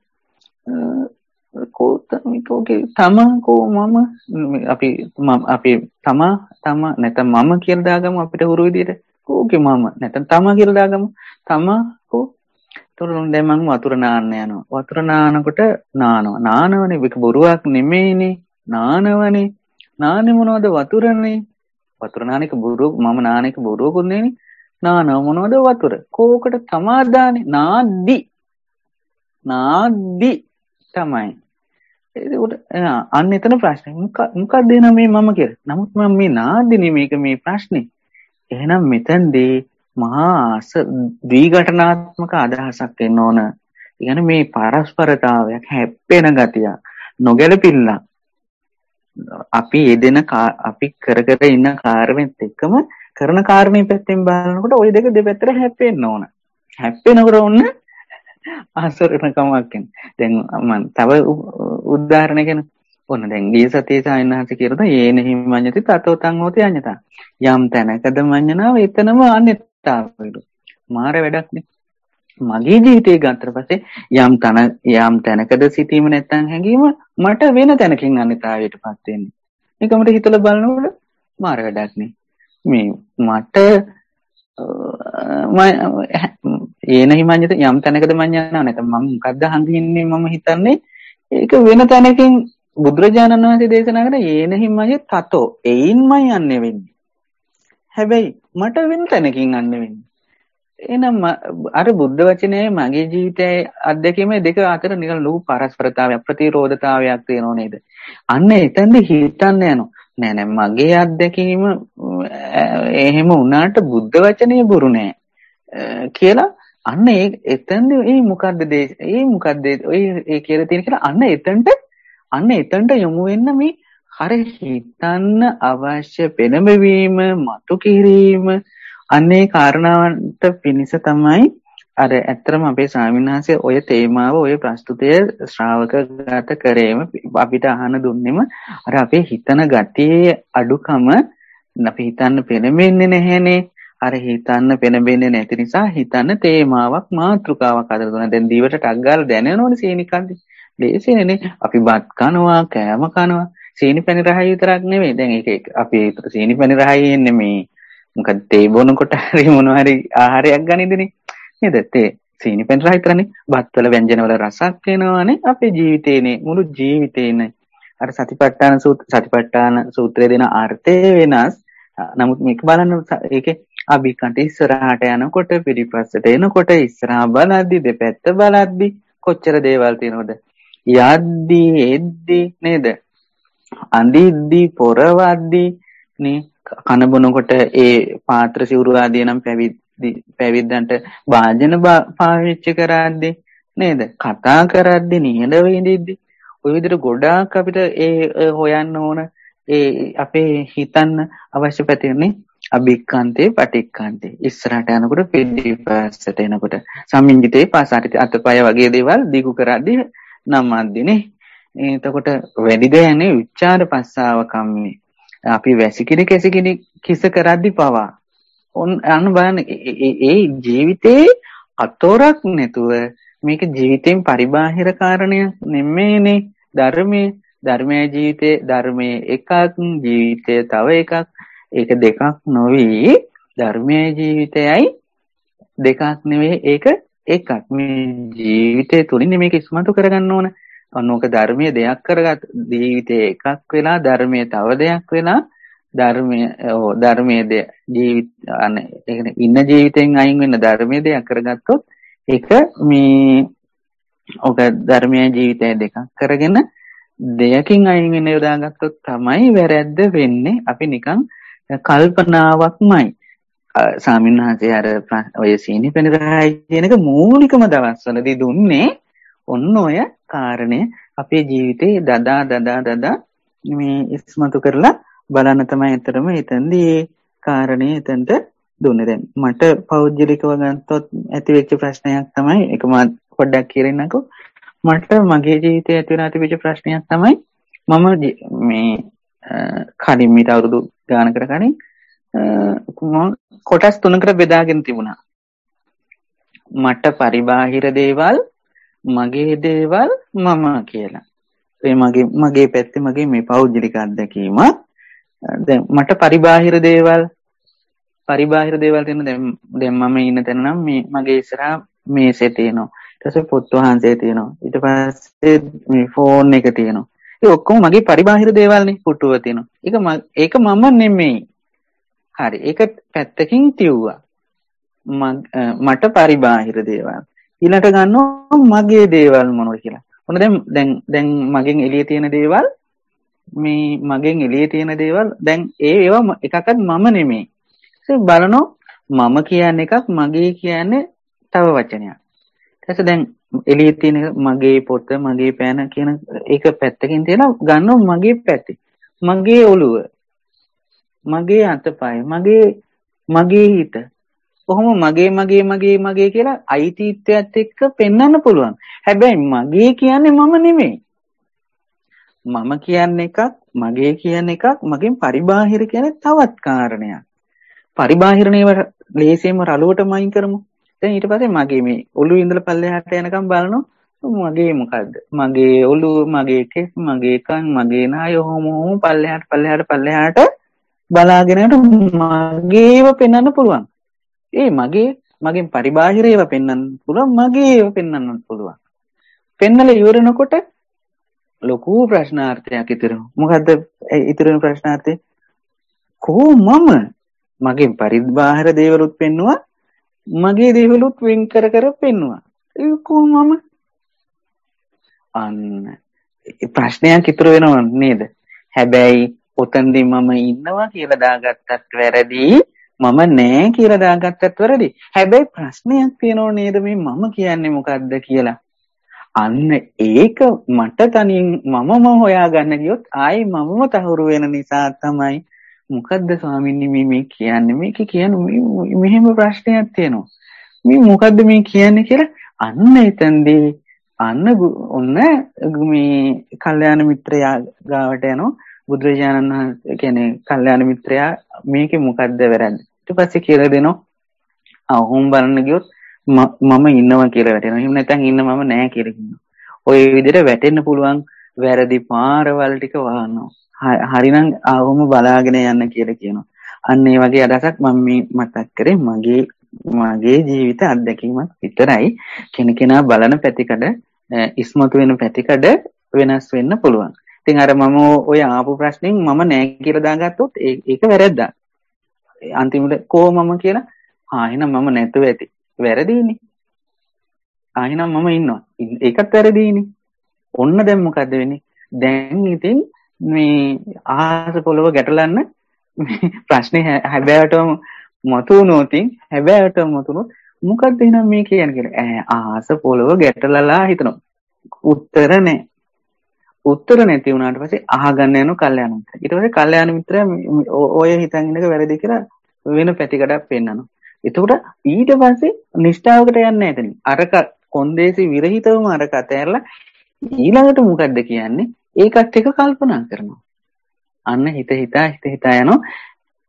B: කෝත මේකෝගේ තමා කෝ මම අපි අපි තමා තමා නැත්නම් මම කියලා දාගමු අපිට හුරු විදියට කෝගේ මම නැත්නම් තමා කියලා දාගමු තමා කෝ තොරලුන් දැන් මම වතුර නාන්න යනවා වතුර නානකොට නානවා නානවනේ මේක බොරුවක් නෙමෙයිනේ නානවනේ නාන්නේ මොනවද වතුරනේ වතුර නාන එක බොරුවක් මම නාන එක බොරුවකුත් නෙනේ නානව මොනවද වතුර කෝකට තමා දාන්නේ නාද්දි නාද්දි තමයි ඒක අන්න එතන ප්‍රශ්නේ මොකක්ද එන මේ මම කියලා. නමුත් මම මේ නාදිනේ මේක මේ ප්‍රශ්නේ. එහෙනම් මෙතෙන්දී මහා ද්විඝටනාත්මක අදහසක් එන්න ඕන. ඒ කියන්නේ මේ පරස්පරතාවයක් හැප්පෙන ගතිය නොගැලපිල්ල. අපි යෙදෙන අපි කර කර ඉන්න කාර්යෙත් එක්කම කරන කාර්යයේ පැත්තෙන් බලනකොට ওই දෙක දෙපැත්තට හැප්පෙන්න ඕන. හැප්පෙනකොට ඔන්න ආසරණ කමක් එන. දැන් මම තව උදාහරණයක් ගැන ඔන්න දැන් ගිය සතියේ සායනහස කියනවා යේනෙහි මඤ්ඤති තතෝ තං හෝති අඤ්ඤතා. යම් තැනකද මඤ්ඤනාව එතනම අඤ්ඤතාවයලු. මාර වැඩක් නේ. මගේ ජීවිතේ ගත්තට පස්සේ යම් තන යම් තැනකද සිටීම නැත්තම් හැංගීම මට වෙන තැනකින් අඤ්ඤතාවයටපත් වෙන්නේ. මේකමට හිතලා බලනකොට මාර වැඩක් නේ. මේ මට ඒනෙහි මඤ්ඤත යම් තැනකද මඤ්ඤාව නැත්නම් මම මොකද්ද හංගින්නේ මම හිතන්නේ ඒක වෙන තැනකින් බුදුරජාණන් වහන්සේ දේශනා කරන ඒනෙහි මඤ්ඤත තතෝ එයින්මයි යන්නේ වෙන්නේ. හැබැයි මට වෙන තැනකින් යන්නේ වෙන්නේ. එහෙනම් අර බුද්ධ වචනේ මගේ ජීවිතයේ අත්දැකීම දෙක අතර නිකන් ලොකු පරස්පරතාවයක් ප්‍රතිරෝධතාවයක් තියෙනව නේද? අන්න එතෙන්ද හිතන්න යනවා. නෑ නෑ මගේ අත්දැකීම එහෙම වුණාට බුද්ධ වචනේ බොරු නෑ කියලා අන්න ඒ එතෙන්ද ඒ මොකද්ද ඒ මොකද්ද ඔය ඒ කියලා තියෙන කියලා අන්න එතෙන්ට අන්න එතෙන්ට යොමු වෙන්න මේ හර හිතන්න අවශ්‍ය පෙළඹවීම මතු කිරීම අන්නේ කාරණාවන්ට පිණිස තමයි අර ඇත්තටම අපේ ස්වාමීන් වහන්සේ ඔය තේමාව ඔය ප්‍රස්තුතය ශ්‍රාවකගත කරේම අපිට අහන්න දුන්නෙම අර අපේ හිතන ගතියේ අඩුකම අපි හිතන්න පෙළඹෙන්නේ නැහැනේ. අර හිතන්න පෙළඹෙන්නේ නැති නිසා හිතන්න තේමාවක් මාතෘකාවක් හදලා දුන්නා. දැන් දීවට ටක් ගාලා දැනෙනවනේ සීනිකන්දි. ලේසියනේ අපි බත් කනවා කෑම කනවා සීනි පැණි රහයි විතරක් නෙවෙයි. දැන් ඒක අපි සීනි පැණි රහයි එන්නේ මේ මොකද තේ බොනකොට හරි මොනවා හරි ආහාරයක් ගනින්නනේ නේද? තේ සීනි පැණි රහ විතරනේ. බත්වල ව්‍යංජනවල රසක් එනවානේ අපේ ජීවිතේනේ මුළු ජීවිතේනේ. අර සතිපට්ඨාන සූත්‍ර සතිපට්ඨාන සූත්‍රයේ දෙන අර්ථය වෙනස්. නමුත් මේක බලන්න ඒකේ අභිකන්ට ඉස්සරහට යනකොට පිටිපස්සට එනකොට ඉස්සරහා බලද්දි දෙපැත්ත බලද්දි කොච්චර දේවල් තියෙනවද? යද්දි එද්දි නේද? අඳිද්දි පොරවද්දි නේ කන බොනකොට ඒ පාත්‍ර සිවුරු ආදී නම් පැවිදි පැවිද්දන්ට වාජන පාවිච්චි කරද්දි නේද? කතා කරද්දි නිහඬ වෙඳිද්දි ඔය විදිහට ගොඩාක් අපිට ඒ හොයන්න ඕන ඒ අපේ හිතන්න අවශ්‍ය පැතිරනේ අභික්ඛන්තේ පටික්ඛන්තේ ඉස්සරහට යනකොට පිටිපස්සට එනකොට සම්මිංජිතේ පාසාරිත අතපය වගේ දේවල් දිගු කරද්දී නම්මද්දිනේ. එතකොට වැඩි දෙයන්නේ උච්චාර පස්සාව කම්මේ අපි වැසිකිලි කැසිකිලි කිස කරද්දී පවා ඔන්න අන්න බලන්න ඒ ජීවිතේ අතෝරක් නැතුව මේක ජීවිතෙන් පරිබාහිර කාරණයක් නෙමෙයිනේ ධර්මයේ. ධර්මයේ ජීවිතේ ධර්මයේ එකක්, ජීවිතය තව එකක්. ඒක දෙකක් නොවි. ධර්මයේ ජීවිතයයි දෙකක් නෙවෙයි, ඒක එකක්. මේ ජීවිතය තුලින් මේක ඉස්මතු කරගන්න ඕන. අනෝක ධර්මයේ දෙයක් කරගත් ජීවිතේ එකක් වෙලා ධර්මයේ තව දෙයක් වෙලා ධර්මයේ ඕ ධර්මයේ දෙය ජීවිත අනේ ඒ කියන්නේ ඉන්න ජීවිතෙන් අයින් වෙන ධර්මයේ දෙයක් කරගත්තොත් ඒක මේ ඔක ධර්මයේ ජීවිතය දෙකක් කරගෙන දෙයකින් අයින් වෙන යොදාගත්තොත් තමයි වැරද්ද වෙන්නේ. අපි නිකන් කල්පනාවක්මයි. ස්වාමීන් වහන්සේ අර ඔය සීනි පෙනරයි කියන එක මූලිකම දවස්වලදී දුන්නේ ඔන්න ඔය කාරණේ අපේ ජීවිතේ දදා දදා දදා මේ ඉස්මතු කරලා බලන්න තමයි අතරම එතෙන්දී කාරණේ එතෙන්ට දුන්නේ. දැන් මට පෞද්ගලිකව ගත්තොත් ඇති වෙච්ච ප්‍රශ්නයක් තමයි ඒක මම පොඩ්ඩක් කියන්නකෝ. මට මගේ ජීවිතයේ ඇති වෙන අතිවිච ප්‍රශ්නයක් තමයි මම මේ කලින් මීට අවුරුදු ගානකට කලින් මම කොටස් තුනකට බෙදාගෙන තිබුණා. මට පරිබාහිර දේවල්, මගේ දේවල්, මම කියලා. ඒ මගේ මගේ පැත්තේ මගේ මේ පෞද්ගලික අත්දැකීම. දැන් මට පරිබාහිර දේවල් පරිබාහිර දේවල් තියෙන දැන් දැන් මම ඉන්න තැන නම් මේ මගේ ඉස්සරහා මේසේ තියෙනවා. ඊට පස්සේ පොත් වහන්සේ තියෙනවා. ඊට පස්සේ මේ ෆෝන් එක තියෙනවා. ඒ ඔක්කොම මගේ පරිබාහිර දේවල්නේ. පුටුව තියෙනවා. ඒක ඒක මම නෙමෙයි. හරි. ඒක පැත්තකින් තියුවා. මට පරිබාහිර දේවල්. ඊළඟට ගන්නවා මගේ දේවල් මොනවද කියලා. ඔන්න දැන් දැන් දැන් මගෙන් එළියේ තියෙන දේවල් මේ මගෙන් එළියේ තියෙන දේවල් දැන් ඒ ඒවා එකක්වත් මම නෙමෙයි. ඒක බලනවා මම කියන්නේ එකක්, මගේ කියන්නේ තව වචනයක්. ඊට දැන් එළියේ තියෙන මගේ පොත, මගේ පෑන කියන ඒක පැත්තකින් තියලා ගන්නවා මගේ පැත්තේ. මගේ ඔළුව, මගේ අතපය, මගේ මගේ හිත. කොහොම මගේ මගේ මගේ මගේ කියලා අයිතිත්වයට එක්ක පෙන්වන්න පුළුවන්. හැබැයි මගේ කියන්නේ මම නෙමෙයි. මම කියන්නේ එකක්, මගේ කියන්නේ එකක්, මගෙන් පරිබාහිර කියන්නේ තවත් කාරණයක්. පරිබාහිරණේව ලේසියෙන්ම රළුවටම අයින් කරමු. දැන් ඊට පස්සේ මගේ මේ ඔළුවේ ඉඳලා පල්ලෙහාට යනකම් බලනවා මගේ මොකද්ද? මගේ ඔළුව, මගේ කෙස්, මගේ කන්, මගේ නාය ඔහොම ඔහොම පල්ලෙහාට පල්ලෙහාට පල්ලෙහාට බලාගෙන යනකොට මගේව පෙන්වන්න පුළුවන්. ඒ මගේ මගෙන් පරිබාහිර ඒවා පෙන්වන්න පුළුවන්, මගේ ඒවා පෙන්වන්න පුළුවන්. පෙන්නලා ඉවරනකොට ලොකු ප්‍රශ්නාර්ථයක් ඉතුරු. මොකද්ද ඉතුරු වෙන ප්‍රශ්නාර්ථය? කොහොම මම මගෙන් පරිබාහිර දේවලුත් පෙන්නුවා, මගේ දේවලුත් වෙන් කර කර පෙන්නුවා. ඒක කොහොමම? අන්න ප්‍රශ්නයක් ඉතුරු වෙනව නේද? හැබැයි ඔතනදී මම ඉන්නවා කියලා දාගත්තත් වැරදි, මම නෑ කියලා දාගත්තත් වැරදි. හැබැයි ප්‍රශ්නයක් තියෙනව නේද මේ මම කියන්නේ මොකද්ද කියලා. අන්න ඒක මට තනියෙන් මමම හොයාගන්න ගියොත් ආයි මමම තහවුරු වෙන නිසා තමයි මොකද්ද ස්වාමීනි මේ මේ කියන්නේ මේක කියන්නේ මෙහෙම ප්‍රශ්නයක් තියෙනවා. මේ මොකද්ද මේ කියන්නේ කියලා අන්න එතෙන්දී අන්න ඔන්න මේ කල්යාණ මිත්‍රයා ගාවට යනවා. බුදුරජාණන් වහන්සේ කියන්නේ කල්යාණ මිත්‍රයා මේකේ මොකද්ද වැරද්ද? ඊට පස්සේ කියලා දෙනවා. අහුම් බලන්න ගියොත් මම ඉන්නවා කියලා වැටෙනවා. එහෙම නැත්නම් ඉන්න මම නැහැ කියලා කියනවා. ඔය විදිහට වැටෙන්න පුළුවන් වැරදි පාරවල් ටික වහනවා. හරිනම් ආවම බලාගෙන යන්න කියලා කියනවා. අන්න ඒ වගේ අදහසක් මම මේ මතක් කරේ මගේ මගේ ජීවිත අත්දැකීමක් විතරයි. කෙනකෙනා බලන පැතිකඩ ඉස්මතු වෙන පැතිකඩ වෙනස් වෙන්න පුළුවන්. ඉතින් අර මම ඔය ආපු ප්‍රශ්نين මම නෑ කියලා දාගත්තොත් ඒක වැරද්දා. අන්තිමට කො මම කියලා ආ එහෙනම් මම නැතුව ඇති. වැරදීනේ. ආ එහෙනම් මම ඉන්නවා. ඒකත් වැරදීනේ. ඔන්න දැන් මොකද වෙන්නේ? දැන් ඉතින් මේ ආහස පොළව ගැටලන්න ප්‍රශ්නේ හැබෑවටම මතුනොත් හැබෑවටම මතුනොත් මොකද්ද එහෙනම් මේ කියන්නේ කියලා ආහස පොළව ගැටලලා හිතනවා. උත්තර නැහැ. උත්තර නැති වුණාට පස්සේ අහගන්න යන කල්යාණ මිත්‍රය. ඊට පස්සේ කල්යාණ මිත්‍රය ඔය හිතන් ඉන්නක වැරදි කියලා වෙන පැතිකඩක් පෙන්නනවා. එතකොට ඊට පස්සේ නිෂ්ඨාවකට යන්නේ නැහැ එතනින්. අරක කොන්දේසි විරහිතවම අරක අතහැරලා ඊළඟට මොකද්ද කියන්නේ? ඒකත් එක කල්පනා කරනවා. අන්න හිත හිතා හිත හිතා යනවා.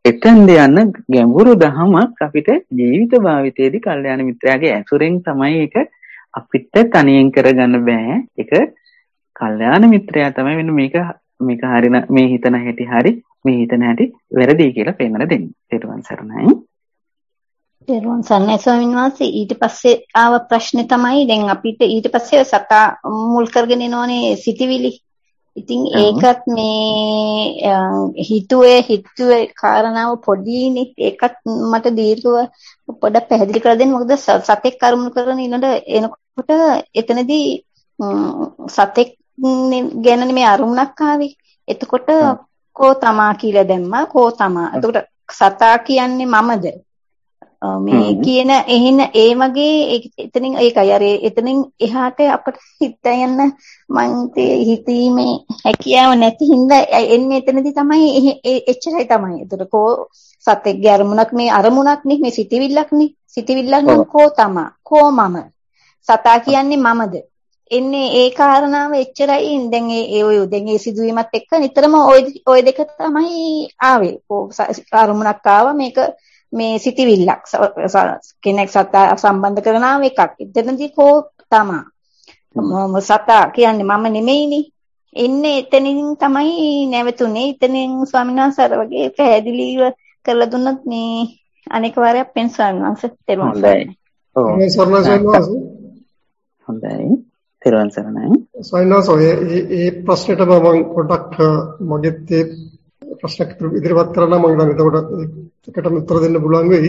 B: එතෙන්ද යන ගැඹුරු දහමක් අපිට ජීවිත භාවිතයේදී කල්යාණ මිත්‍රයාගේ ඇසුරෙන් තමයි ඒක අපිට තනියෙන් කරගන්න බෑ. ඒක කල්යාණ මිත්‍රයා තමයි වෙන මේක මේක හරින මේ හිතන හැටි හරි මේ හිතන හැටි වැරදි කියලා පෙන්නන දෙන්නේ. ඊටවන් සරණයි.
C: ඊටවන් සරණයි ස්වාමීන් වහන්සේ. ඊට පස්සේ ආව ප්‍රශ්නේ තමයි දැන් අපිට ඊට පස්සේ සතා මුල් කරගෙන එනෝනේ සිටිවිලි. ඉතින් ඒකත් මේ හිතුවේ හිතුවේ කාරණාව පොඩිනේ. ඒකත් මට දීර්ඝව පොඩක් පැහැදිලි කරලා දෙන්න. මොකද සතෙක් කර්ම කරන ඊළඟට එනකොට එතනදී සතෙක් ගැන මේ අරුණක් ආවේ. එතකොට කෝ තමා කියලා දැම්මා. කෝ තමා. එතකොට සතා කියන්නේ මමද? මේ කියන එහෙන ඒ වගේ එතනින් ඒකයි අර එතනින් එහාට අපිට හිත යන මං හිතීමේ හැකියාව නැති හින්දා එන්නේ එතනදී තමයි එච්චරයි තමයි. එතකොට කෝ සතෙක්ගේ අරමුණක් මේ අරමුණක් නේ මේ සිටිවිල්ලක් නේ. සිටිවිල්ලක් නම් කෝ තමා. කෝ මම. සතා කියන්නේ මමද? එන්නේ ඒ කාරණාව එච්චරයි. දැන් ඒ ඔය දැන් ඒ සිදුවීමත් එක්ක නිතරම ওই ওই දෙක තමයි ආවේ. අරමුණක් ආවා මේක මේ සිටිවිල්ලක් කෙනෙක් සතා සම්බන්ධ කරනාව එකක්. එතනදී කෝ තමා. මම සතා කියන්නේ මම නෙමෙයිනේ. එන්නේ එතනින් තමයි නැවතුනේ. එතනින් ස්වාමීන් වහන්සේ අර වගේ පැහැදිලිව කරලා දුන්නත් මේ අනේක වාරයක් පෙන් ස්වාමීන් වහන්සේ තෙරුවන් සරණයි.
D: ඔව්. මේ සරණ සරණයි.
B: හොඳයි. තෙරුවන් සරණයි.
D: ස්වාමීන් වහන්සේ මේ ප්‍රශ්නෙට මම පොඩ්ඩක් මගෙත් ඒ ප්‍රශ්නයක් ඉදිරිපත් කරලා මම හිතන්නේ එතකොට එකටම උත්තර දෙන්න පුළුවන් වෙයි.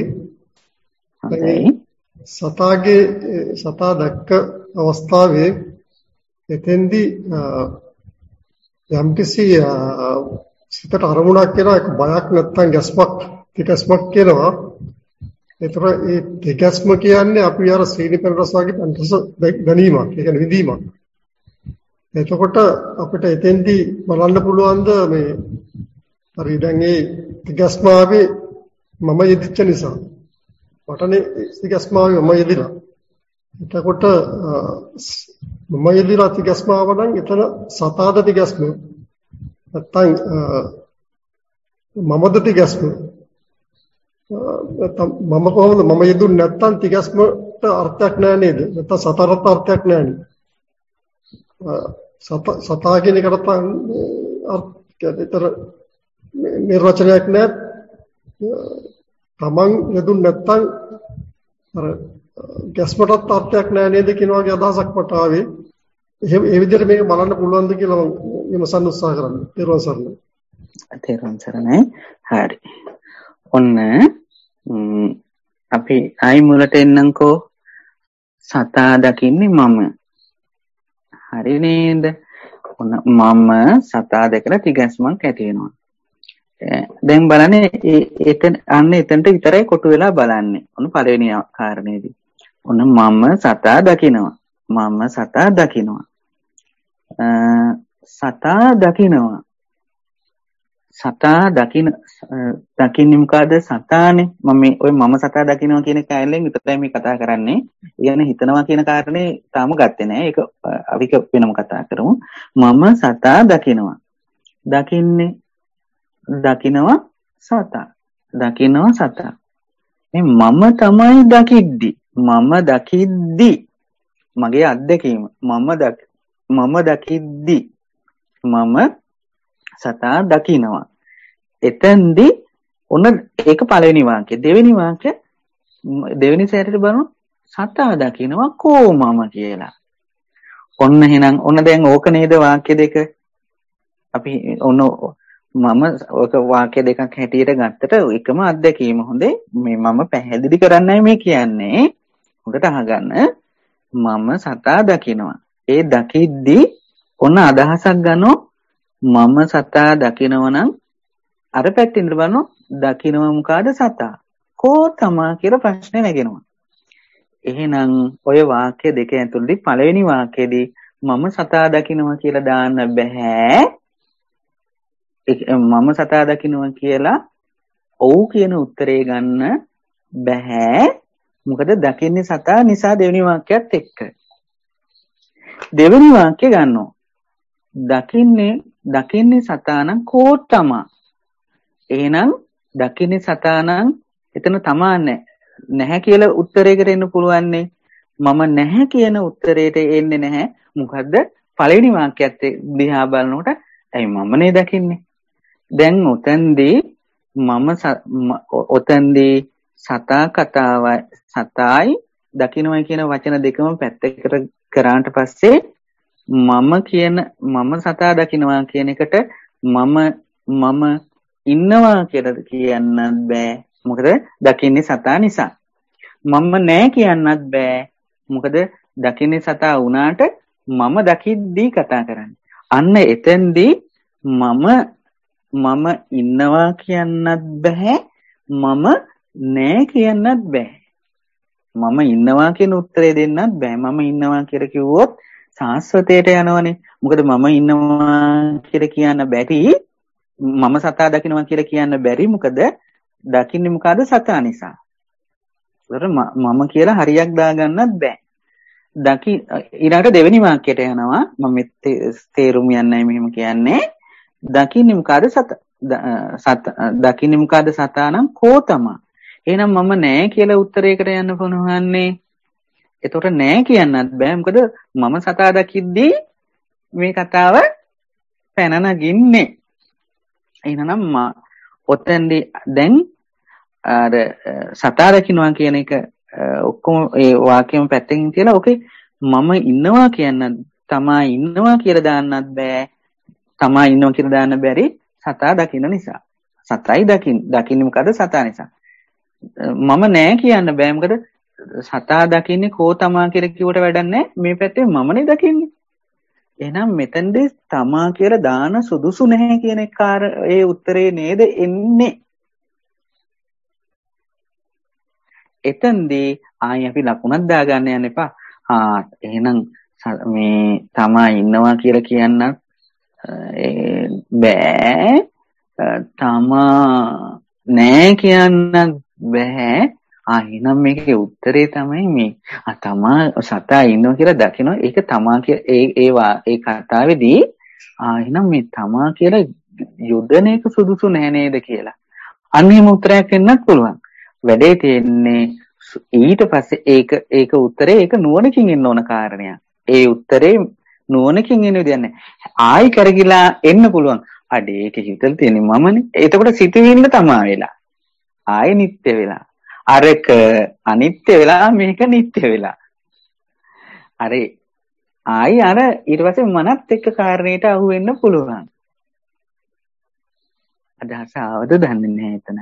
D: සතාගේ සතා දැක්ක අවස්ථාවේ එතෙන්දී යම්කිසි සිතට අරමුණක් කියලා එක බයක් නැත්තම් ගැස්මක් තිකස්මක් කියනවා. ඒතර ඒ තිකස්ම කියන්නේ අපි අර සීනිපෙන් රස වගේ පන්තස ගැනීමක්. ඒ කියන්නේ විඳීමක්. එතකොට අපිට එතෙන්දී බලන්න පුළුවන්ද මේ හරි දැන් ඒ තිගස්මාවේ මම යෙදිච්ච නිසා මටනේ තිගස්මාවේ මම යෙදිලා. එතකොට මම යෙදිලා තිගස්මාව නම් එතන සතාද තිගස්ම නැත්තම් මමද තිගස්ම මම කොහොමද මම යෙදුන්නේ නැත්තම් තිගස්මට අර්ථයක් නැහැ නේද? නැත්තම් සතරට අර්ථයක් නැහැ නේද? සත සතා කියන එකට අර්ථයතර නිර්වචනයක් නැහැ. තමන් යෙදුන් නැත්තම් අර ගැස්මටත් අර්ථයක් නැහැ නේද කියන වගේ අදහසක් මට ආවේ. එහෙම ඒ විදිහට මේක බලන්න පුළුවන්ද කියලා මම විමසන්න උත්සාහ කරන්නේ. තේරුවන් සරණයි.
B: තේරුවන් සරණයි. හරි. ඔන්න අපි ආයි මුලට එන්නම්කෝ. සතා දකින්නේ මම. හරි නේද? ඔන්න මම සතා දැකලා තිගැස්මක් ඇති වෙනවා. දැන් බලන්නේ එතන අන්න එතනට විතරයි කොටු වෙලා බලන්නේ. ඔන්න පළවෙනි කාරණේදී. ඔන්න මම සතා දකිනවා. මම සතා දකිනවා. සතා දකිනවා. සතා දකින දකින්නේ මොකද? සතානේ. මම මේ ඔය මම සතා දකිනවා කියන කයිලෙන් විතරයි මේ කතා කරන්නේ. ඒ කියන්නේ හිතනවා කියන කාරණේ තාම ගත්තේ නෑ. ඒක අපි වෙනම කතා කරමු. මම සතා දකිනවා. දකින්නේ දකිනවා සතා. දකිනවා සතා. මේ මම තමයි දකිද්දි. මම දකිද්දි. මගේ අත්දැකීම. මම දක මම දකිද්දි. මම සතා දකිනවා. එතෙන්දී ඔන්න ඒක පළවෙනි වාක්‍යය. දෙවෙනි වාක්‍යය දෙවෙනි සැරේට බලමු. සතා දකිනවා කෝ මම කියලා. ඔන්න එහෙනම් ඔන්න දැන් ඕක නේද වාක්‍ය දෙක. අපි ඔන්න මම ඔක වාක්‍ය දෙකක් හැටියට ගත්තට එකම අත්දැකීම හොඳේ. මේ මම පැහැදිලි කරන්නයි මේ කියන්නේ. හොඳට අහගන්න. මම සතා දකිනවා. ඒ දකිද්දී ඔන්න අදහසක් ගන්නෝ මම සතා දකිනවා නම් අර පැත්තෙන් බලනවා දකිනවා මොකද සතා කෝ තමා කියලා ප්‍රශ්නේ නැගෙනවා. එහෙනම් ඔය වාක්‍ය දෙක ඇතුළේ පළවෙනි වාක්‍යයේදී මම සතා දකිනවා කියලා දාන්න බෑ. මම සතා දකිනවා කියලා ඔව් කියන උත්තරේ ගන්න බෑ. මොකද දකින්නේ සතා නිසා දෙවෙනි වාක්‍යයත් එක්ක. දෙවෙනි වාක්‍ය ගන්නවා. දකින්නේ දකින්නේ සතා නම් කෝ තමා. එහෙනම් දකින්නේ සතා නම් එතන තමා නැහැ කියලා උත්තරයකට එන්න පුළුවන්නේ. මම නැහැ කියන උත්තරයට එන්නේ නැහැ. මොකද්ද? පළවෙනි වාක්‍යයත් දිහා බලනකොට ඇයි මමනේ දකින්නේ. දැන් උතන්දී මම උතන්දී සතා කතාවයි සතායි දකින්නයි කියන වචන දෙකම පැත්තකට කරාට පස්සේ මම කියන මම සතා දකින්නවා කියන එකට මම මම ඉන්නවා කියලා කියන්නත් බෑ. මොකද දකින්නේ සතා නිසා. මම නෑ කියන්නත් බෑ. මොකද දකින්නේ සතා වුණාට මම දකිද්දී කතා කරන්නේ. අන්න එතෙන්දී මම මම ඉන්නවා කියන්නත් බෑ. මම නෑ කියන්නත් බෑ. මම ඉන්නවා කියන උත්තරේ දෙන්නත් බෑ. මම ඉන්නවා කියලා කිව්වොත් සාස්වතයට යනවනේ. මොකද මම ඉන්නවා කියලා කියන්න බැරි. මම සතා දකින්නවා කියලා කියන්න බැරි. මොකද දකින්නේ මොකද සතා නිසා. ඒතර මම කියලා හරියක් දාගන්නත් බෑ. දකි ඊළඟට දෙවෙනි වාක්‍යයට යනවා. මම තේරුම් යන්නයි මෙහෙම කියන්නේ. දකින්නේ මොකද සත සත දකින්නේ මොකද සතා නම් කෝ තමා. එහෙනම් මම නෑ කියලා උත්තරයකට යන්න පුළුවන්නේ. එතකොට නෑ කියන්නත් බෑ. මොකද මම සතා දකිද්දී මේ කතාව පැන නගින්නේ. එහෙනම් ඔතෙන්දී දැන් අර සතා දකින්නවා කියන එක ඔක්කොම ඒ වාක්‍යම පැත්තකින් තියලා ඕකේ මම ඉන්නවා කියන්න තමා ඉන්නවා කියලා දාන්නත් බෑ. තමා ඉන්නවා කියලා දාන්න බැරි සතා දකින්න නිසා. සතයි දකින්න දකින්නේ මොකද සතා නිසා. මම නෑ කියන්න බෑ. මොකද සතා දකින්නේ කෝ තමා කියලා කිව්වට වැඩක් නෑ. මේ පැත්තේ මමනේ දකින්නේ. එහෙනම් මෙතෙන්දී තමා කියලා දාන සුදුසු නැහැ කියන කාර ඒ උත්තරේ නේද එන්නේ. එතෙන්දී ආයි අපි ලකුණක් දාගන්න යන්න එපා. ආ එහෙනම් මේ තමා ඉන්නවා කියලා කියන්නත් බෑ. තමා නෑ කියන්නත් බෑ. ආ එහෙනම් මේකේ උත්තරේ තමයි මේ. ආ තමා සතා ඉන්නවා කියලා දකිනවා. ඒක තමා කියලා ඒ ඒවා ඒ කතාවේදී ආ එහෙනම් මේ තමා කියලා යොදන එක සුදුසු නෑ නේද කියලා. අන්න එහෙම උත්තරයක් දෙන්නත් පුළුවන්. වැඩේ තියෙන්නේ ඊට පස්සේ ඒක ඒක උත්තරේ ඒක නුවණකින් එන්න ඕන කාරණයක්. ඒ උත්තරේ නුවණකින් එන විදියක් නෑ. ආයි කරගිලා එන්න පුළුවන්. අඩේ ඒක හිතලා තියෙන්නේ මමනේ. එතකොට සිතුවිල්ල තමා වෙලා. ආයි නිත්‍ය වෙලා. අරක අනිත්‍ය වෙලා මේක නිත්‍ය වෙලා. අර ආයි අර ඊට පස්සේ මනත් එක්ක කාරණේට අහු වෙන්න පුළුවන්. අදහස ආවද දන්නේ නැහැ එතන.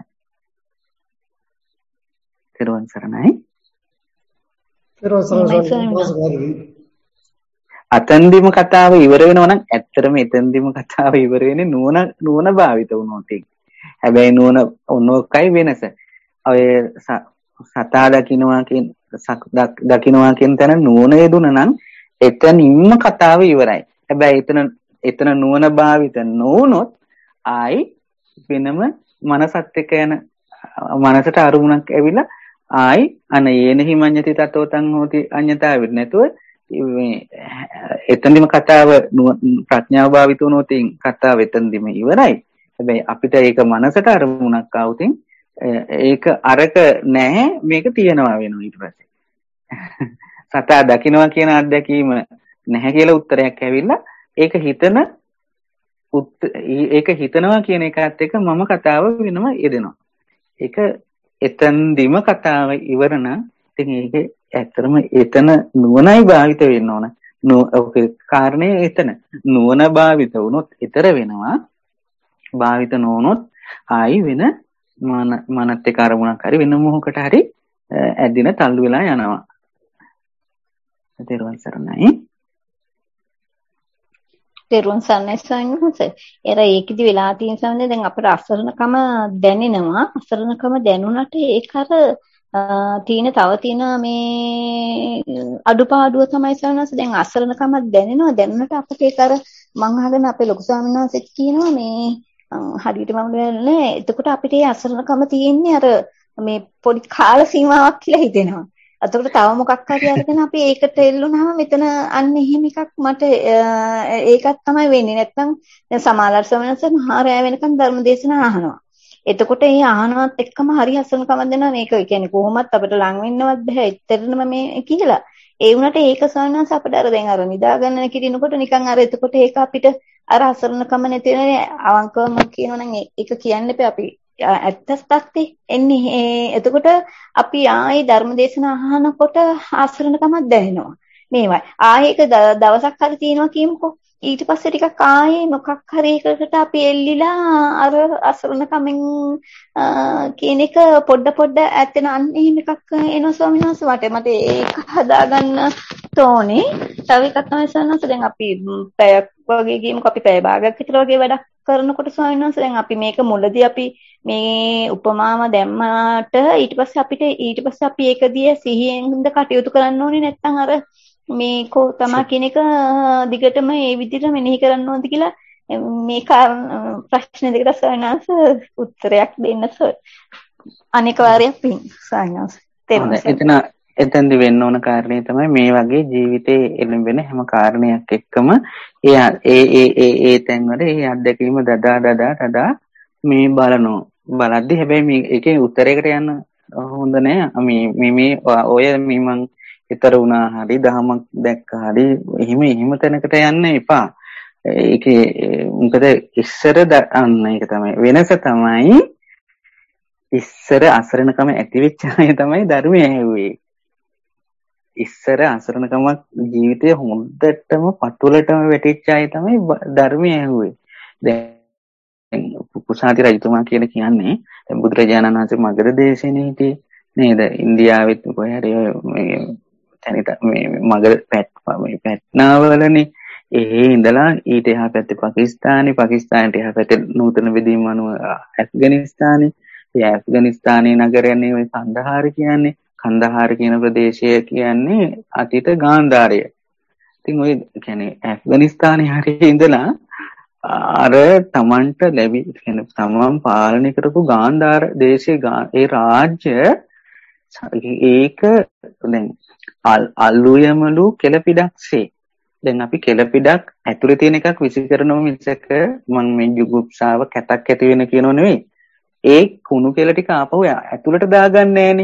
B: තෙරුවන් සරණයි.
D: තෙරුවන් සරණයි.
B: අතන්දිම කතාව ඉවර වෙනවා නම් ඇත්තටම එතෙන්දිම කතාව ඉවර වෙන්නේ නුවණ නුවණ භාවිත වුණොත්. හැබැයි නුවණ ඔන්නෝකයි වෙනස. ඔය සතා දකින්නවා කියන දකින්නවා කියන තැන නුවණ යෙදුණා නම් එතනින්ම කතාව ඉවරයි. හැබැයි එතන එතන නුවණ භාවිත නොවුනොත් ආයි වෙනම මනසත් එක්ක යන මනසට අරමුණක් ඇවිල්ලා ආයි අන යේනහි මඤ්ඤති තතෝතං හෝති අඤ්ඤතාවෙත් නැතුව මේ එතනදිම කතාව ප්‍රඥාව භාවිත වුණොත් කතාව එතනදිම ඉවරයි. හැබැයි අපිට ඒක මනසට අරමුණක් ආවොතින් ඒක අරක නැහැ මේක තියනවා වෙනවා ඊට පස්සේ. සතා දකින්නවා කියන අත්දැකීම නැහැ කියලා උත්තරයක් ඇවිල්ලා ඒක හිතන ඒක හිතනවා කියන එකත් එක්ක මම කතාව වෙනම යෙදෙනවා. ඒක එතනදිම කතාව ඉවර නම් ඉතින් ඒක ඇත්තටම එතන නුවණයි භාවිත වෙන්න ඕන. ඔකේ කාරණේ එතන නුවණ භාවිත වුණොත් ඊතර වෙනවා. භාවිත නොවුනොත් ආයි වෙන මන මනත් එක්ක අරමුණක් හරි වෙන මොහොකට හරි ඇදින තල්ලු වෙලා යනවා. තෙරුවන් සරණයි.
C: තෙරුවන් සරණයි සංඝස. එර ඒකෙදි වෙලා තියෙන සම්බන්ධයෙන් දැන් අපේ අසරණකම දැනෙනවා. අසරණකම දැනුණට ඒක අර තීන තව තියෙන මේ අඩුපාඩුව තමයි සංඝස. දැන් අසරණකම දැනෙනවා. දැනුණට අපිට ඒක අර මං අහගෙන අපේ ලොකු ස්වාමීන් වහන්සේත් කියනවා මේ හරියට මම නෑ. එතකොට අපිට ඒ අසරණකම තියෙන්නේ අර මේ පොඩි කාල සීමාවක් කියලා හිතෙනවා. අතකොට තව මොකක් හරි අරගෙන අපි ඒකට එල්ලුනහම මෙතන අන්න එහෙම එකක් මට ඒකක් තමයි වෙන්නේ. නැත්නම් දැන් සමාලාර සමනස මහරය වෙනකන් ධර්ම දේශනා අහනවා. එතකොට ඒ ආහනවත් එක්කම හරි හසුරුකමක් දෙනවා මේක. ඒ කියන්නේ කොහොමත් අපිට ලඟ වෙන්නවත් බෑ. එතරම්ම මේ කියලා. ඒ වුණාට ඒක සවනස් අපිට අර දැන් අර නිදා ගන්න කිරිනකොට නිකන් අර එතකොට ඒක අපිට අර හසුරුකම නැති වෙන අවංකවම කියනවනම් ඒක කියන්න එපා අපි ඇත්තස්තක්ති එන්නේ. එතකොට අපි ආයේ ධර්මදේශන අහනකොට ආසරණකමක් දැනෙනවා. මේවයි. ආයේ ඒක දවසක් හරි තියෙනවා කියමුකෝ. ඊට පස්සේ ටිකක් ආයේ මොකක් හරි එකකට අපි එල්ලිලා අර අසරණකමෙන් කියන එක පොඩ පොඩ ඇත්තන අන්න එහෙම එකක් එනවා ස්වාමීන් වහන්සේ. මට මට ඒක හදාගන්න තෝනේ. තව එකක් තමයි ස්වාමීන් වහන්සේ දැන් අපි පැයක් වගේ ගියමුකෝ අපි පැය භාගයක් විතර වගේ වැඩක් කරනකොට ස්වාමීන් වහන්සේ දැන් අපි මේක මුලදී අපි මේ උපමාව දැම්මාට ඊට පස්සේ අපිට ඊට පස්සේ අපි ඒක දිහා සිහියෙන්ද කටයුතු කරන්න ඕනේ නැත්නම් අර මේ කෝ තමා කියන එක දිගටම ඒ විදිහට මෙනෙහි කරන්න ඕනද කියලා මේ ප්‍රශ්න දෙකට සයනස් උත්තරයක් දෙන්න සර්. අනෙක් වාරයක් පින් සයනස්.
B: එතන එතෙන්දි වෙන්න ඕන කාරණේ තමයි මේ වගේ ජීවිතේ එළඹෙන හැම කාරණයක් එක්කම ඒ ඒ ඒ ඒ ඒ තැන්වල ඒ අත්දැකීම දදා දදා දදා මේ බලනවා. බලද්දි හැබැයි මේ ඒකේ උත්තරයකට යන්න හොඳ නෑ. මේ මේ ඔය මම ඊතර වුණා හරි දහමක් දැක්කා හරි එහෙම එහෙම තැනකට යන්න එපා. ඒකේ මොකද ඉස්සර අන්න ඒක තමයි වෙනස තමයි ඉස්සර අසරණකම ඇති වෙච්ච අය තමයි ධර්මය ඇහුවේ. ඉස්සර අසරණකමක් ජීවිතේ හොඳටම පතුලටම වැටිච්ච අය තමයි ධර්මය ඇහුවේ. දැන් කුසාති රජතුමා කියලා කියන්නේ දැන් බුදුරජාණන් වහන්සේ මගධ දේශනේ හිටියේ නේද? ඉන්දියාවෙත් කොහේ හරි මේ තැනිට මේ මගධ පැට් මේ පැට්නාවලනේ. ඒ ඉඳලා ඊට එහා පැත්තේ පාකිස්තානේ, පාකිස්තානට එහා පැත්තේ නූතන බෙදීම අනුව ඇෆ්ගනිස්තානේ. ඒ ඇෆ්ගනිස්තානයේ නගරයනේ ওই කන්දහාර කියන්නේ. කන්දහාර කියන ප්‍රදේශය කියන්නේ අතීත ගාන්ධාරය. ඉතින් ඔය කියන්නේ ඇෆ්ගනිස්තානයේ හරිය ඉඳලා අර තමන්ට ලැබි කියන්නේ තමන් පාලනය කරපු ගාන්ධාර දේශයේ ඒ රාජ්‍ය ඒක දැන් අල්ලුයමලු කෙලපිඩක්සේ. දැන් අපි කෙලපිඩක් ඇතුලේ තියෙන එකක් විසි කරනවා මිසක මම මේ ජුගුප්සාව කැටක් ඇති වෙන කියනෝ නෙවෙයි. ඒ කුණු කෙල ටික ආපහු ඇතුලට දාගන්නේ නෑනේ.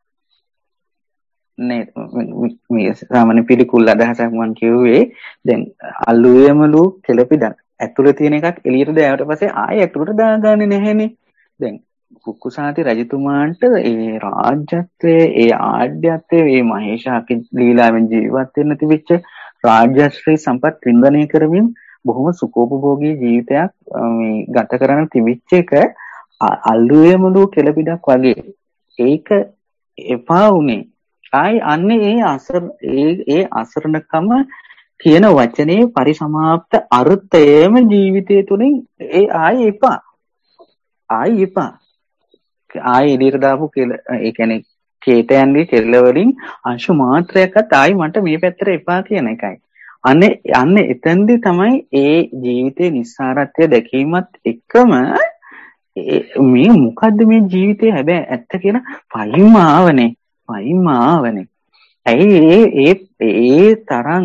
B: නේ මේ සාමාන්‍ය පිළිකුල් අදහසක් මම කිව්වේ. දැන් අල්ලුයමලු කෙලපිඩක් ඇතුලේ තියෙන එකක් එළියට දාවට පස්සේ ආයෙ ඇතුලට දාගන්නේ නැහැනේ. දැන් කුකුසාති රජතුමාන්ට ඒ රාජ්‍යත්වයේ ඒ ආඩ්‍යත්වයේ මේ මහේෂාගේ ලීලාවෙන් ජීවත් වෙන්න තිබිච්ච රාජ්‍යශ්‍රී සම්පත් වින්දනය කරමින් බොහොම සුඛෝපභෝගී ජීවිතයක් මේ ගත කරන්න තිබිච්ච එක අල්ලුයමලු කෙලපිඩක් වගේ. ඒක එපා වුණේ. ආයි අන්නේ ඒ අසර ඒ ඒ අසරණකම කියන වචනේ පරිසමාප්ත අර්ථයම ජීවිතය තුළින් ඒ ආයි එපා. ආයි එපා. ආයි එළියට දාපු කෙල ඒ කියන්නේ කේතයන්ගේ කෙල්ල වලින් අංශු මාත්‍රයක්වත් ආයි මට මේ පැත්තට එපා කියන එකයි. අනේ අන්නේ එතෙන්දී තමයි ඒ ජීවිතේ නිස්සාරත්වය දැකීමත් එක්කම මේ මොකද්ද මේ ජීවිතේ හැබැයි ඇත්ත කියන පයින්ම ආවනේ. පයින්ම ආවනේ. ඇයි ඒ ඒ ඒ තරම්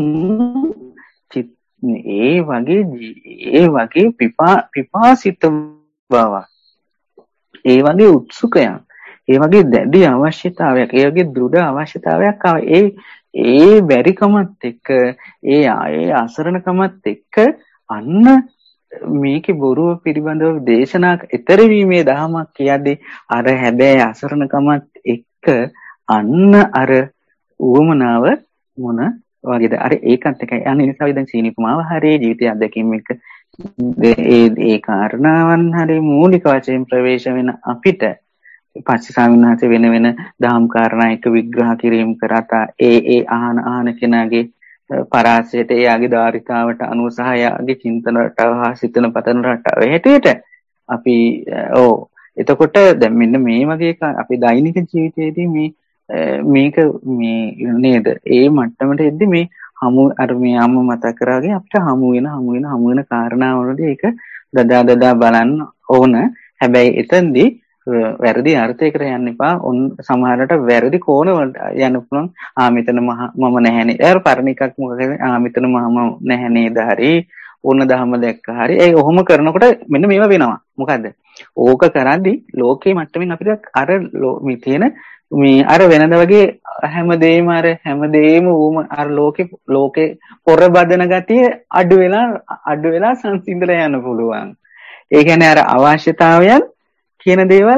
B: ඒ වගේ ඒ වගේ පිපා පිපාසිත බව. ඒ වගේ උත්සුකයක්. ඒ වගේ දැඩි අවශ්‍යතාවයක්, ඒ වගේ දෘಢ අවශ්‍යතාවයක් ඒ ඒ බැරිකමත් එක්ක ඒ ඒ අසරණකමත් එක්ක අන්න මේකේ බොරුව පිළිබඳව දේශනා ඊතරවීමේ දහමක් කියද්දී අර හැබැයි අසරණකමත් එක්ක අන්න අර උවමනාව මොන වගේද අර ඒකත් එකයි අන්න නිසා දැන් සීනිකුමාව හරිය ජීවිතය අත්දැකීම් එක ඒ ඒ කාරණාවන් හරිය මූලික වශයෙන් ප්‍රවේශ වෙන අපිට පස්සේ ස්වාමීන් වහන්සේ වෙන වෙන දහම් කාරණා එක විග්‍රහ කිරීම කරා ඒ ඒ ආහන ආහන කෙනාගේ පරාසයට එයාගේ ධාරිතාවට අනුව සහ එයාගේ චින්තන රටාව හා සිතන පතන රටාව හැටියට අපි ඔව් එතකොට දැන් මෙන්න මේ වගේ අපි දෛනික ජීවිතයේදී මේ මේක මේ නේද ඒ මට්ටමට එද්දි මේ හමු අර මේ අම්ම මතක් කරාගේ අපිට හමු වෙන හමු වෙන හමු වෙන කාරණාවලදී ඒක දදා දදා බලන්න ඕන. හැබැයි එතෙන්දී වැරදි අර්ථයකට යන්න එපා. ඔන් සමහරට වැරදි කෝණ වලට යන්න පුළුවන්. ආ මෙතන මම නැහැනේ. ඒ පරණ එකක් මොකද? ආ මෙතන මම නැහැ නේද? හරි. ඕන දහම දැක්ක හරි. ඒ ඔහොම කරනකොට මෙන්න මේවා වෙනවා. මොකද්ද? ඕක කරද්දී ලෝකේ මට්ටමින් අපිට අර මේ තියෙන මේ අර වෙනද වගේ හැමදේම අර හැමදේම වුම අර ලෝකේ ලෝකේ පොර බදන ගතිය අඩු වෙලා අඩු වෙලා සංසිඳලා යන්න පුළුවන්. ඒ කියන්නේ අර අවශ්‍යතාවයන් කියන දේවල්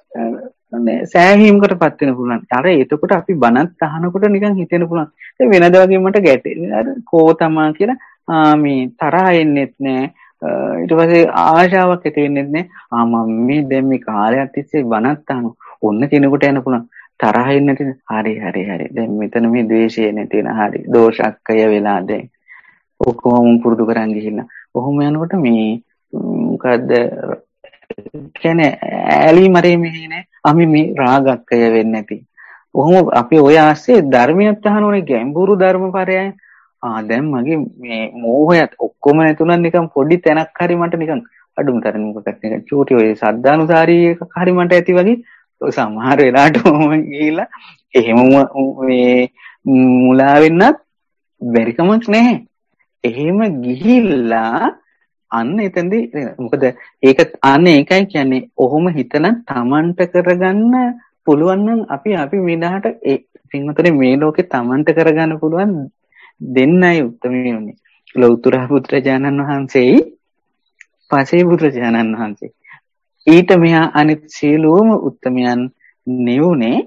B: සෑහීමකටපත් වෙන පුළුවන්. අර එතකොට අපි බණත් අහනකොට නිකන් හිතෙන්න පුළුවන්. ඒ වෙනද වගේ මට ගැටේ. අර කෝ තමා කියලා ආ මේ තරහ එන්නෙත් නෑ. ඊට පස්සේ ආශාවක් ඇති වෙන්නෙත් නෑ. ආ මම මේ දැන් මේ කාලයක් තිස්සේ බණත් අහන ඔන්න කෙනෙකුට යන්න පුළුවන්. තරහ එන්නේ නැති. හරි හරි හරි. දැන් මෙතන මේ ද්වේෂය නැති වෙන හරි. දෝෂක්කය වෙලා දැන්. ඔක්කොම පුරුදු කරන් ගිහිල්ලා. කොහොම යනකොට මේ මොකද්ද කියන්නේ ඇලි මරේ මෙහි නේ අපි මේ රාගක්කය වෙන්නේ නැති. කොහොම අපි ඔය ආස්සේ ධර්මියත් අහනෝනේ ගැඹුරු ධර්මපරයය. ආ දැන් මගේ මේ මෝහයත් ඔක්කොම නැතුණා නිකන් පොඩි තැනක් හරි මට නිකන් අඩුම තරම් මොකක්ද නිකන් චූටි ඔය සද්ධානුසාරී එකක් හරි මට ඇති වගේ සමහර වෙලාවට මම ගිහිල්ලා එහෙම මේ මුලා වෙන්නත් බැරි කමක් නැහැ. එහෙම ගිහිල්ලා අන්න එතෙන්දී මොකද ඒක අන්න ඒකයි කියන්නේ ඔහොම හිතන තමන්ට කරගන්න පුළුවන් නම් අපි අපි මෙදාට ඒ පින්වතුනි මේ ලෝකේ තමන්ට කරගන්න පුළුවන් දෙන්නයි උත්තරමියෝනේ ලෞතර පුත්‍රජානන් වහන්සේයි පසේ පුත්‍රජානන් වහන්සේ ඊට මෙහා අනිත් සියලුම උත්තමයන් නිවුනේ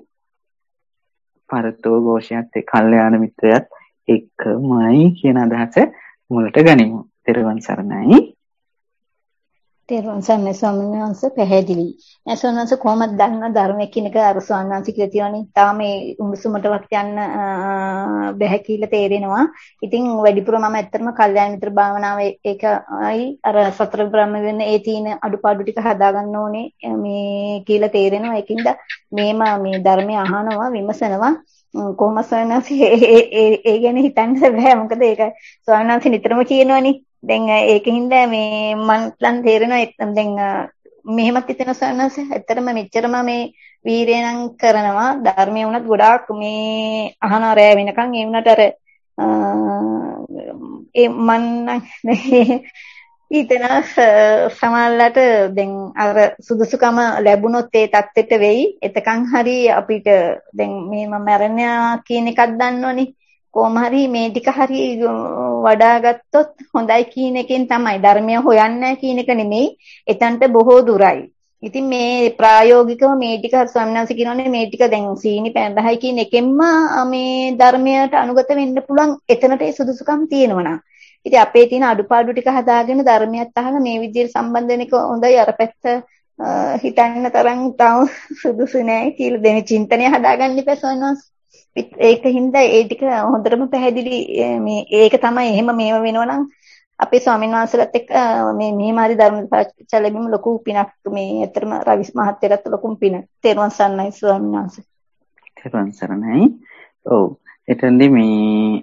B: පරතෝ ഘോഷයත් ඒ කල්යාණ මිත්‍රයත් එකමයි කියන අදහස මුලට ගනිමු. තෙරුවන් සරණයි.
C: තෙරුවන් සරණයි ස්වාමීන් වහන්සේ පැහැදිලි. දැන් ස්වාමීන් වහන්සේ කොහොමද දන්න ධර්මයේ කියන එක අර ස්වාමීන් වහන්සේ කියලා තියෙනවානේ. තාම මේ උණුසුමටවත් යන්න බැහැ කියලා තේරෙනවා. ඉතින් වැඩිපුර මම ඇත්තටම කල්යාණ මිත්‍ර භාවනාව ඒකයි අර සතර බ්‍රහ්ම වෙන ඒ තියෙන අඩුපාඩු ටික හදාගන්න ඕනේ මේ කියලා තේරෙනවා. ඒකින්ද මේම මේ ධර්මය අහනවා විමසනවා කොහොම ස්වාමීන් වහන්සේ ඒ ගැන හිතන්න බෑ. මොකද ඒක ස්වාමීන් වහන්සේ නිතරම කියනවනේ. දැන් ඒකින්ද මේ මන් දැන් තේරෙනවා දැන් මෙහෙමත් හිතෙන ස්වාමීන් වහන්සේ ඇත්තටම මෙච්චරම මේ වීරය නම් කරනවා ධර්මයේ වුණත් ගොඩාක් මේ අහන රෑ වෙනකන් ඒ වුණාට අර ඒ මන් හිතන සමාල්ලට දැන් අර සුදුසුකම ලැබුණොත් ඒ தත්ත්වෙට වෙයි. එතකන් හරි අපිට දැන් මේ මම මරණ කියන එකක් දන්නවනේ. කොහොම හරි මේ ටික හරි වඩා ගත්තොත් හොඳයි කියන එකෙන් තමයි ධර්මය හොයන්නේ කියන එක නෙමෙයි. එතනට බොහෝ දුරයි. ඉතින් මේ ප්‍රායෝගිකව මේ ටික ස්වාමීන් වහන්සේ කියනවානේ මේ ටික දැන් සීනි පෑන් දහයි කියන එකෙන්ම මේ ධර්මයට අනුගත වෙන්න පුළුවන්. එතනට ඒ සුදුසුකම් තියෙනවා. ඉතින් අපේ තියෙන අඩුපාඩු ටික හදාගෙන ධර්මයත් අහලා මේ විදිහට සම්බන්ධ වෙන එක හොඳයි. අර පැත්ත හිතන්න තරම් තාම සුදුසු නෑ කියලා දෙන චින්තනය හදාගන්න ඉපස් වන්නස්. ඒකින්ද ඒ ටික හොඳටම පැහැදිලි මේ ඒක තමයි එහෙම මේව වෙනවනම් අපේ ස්වාමීන් වහන්සේලාත් එක්ක මේ මෙහෙම හරි ධර්ම සාකච්ඡා ලැබීම ලොකු පිනක් මේ ඇත්තටම රවිස් මහත්තයාට ලොකු පිනක්. තේරුවන් සරණයි ස්වාමීන් වහන්සේ.
B: තේරුවන් සරණයි. ඔව් එතෙන්දී මේ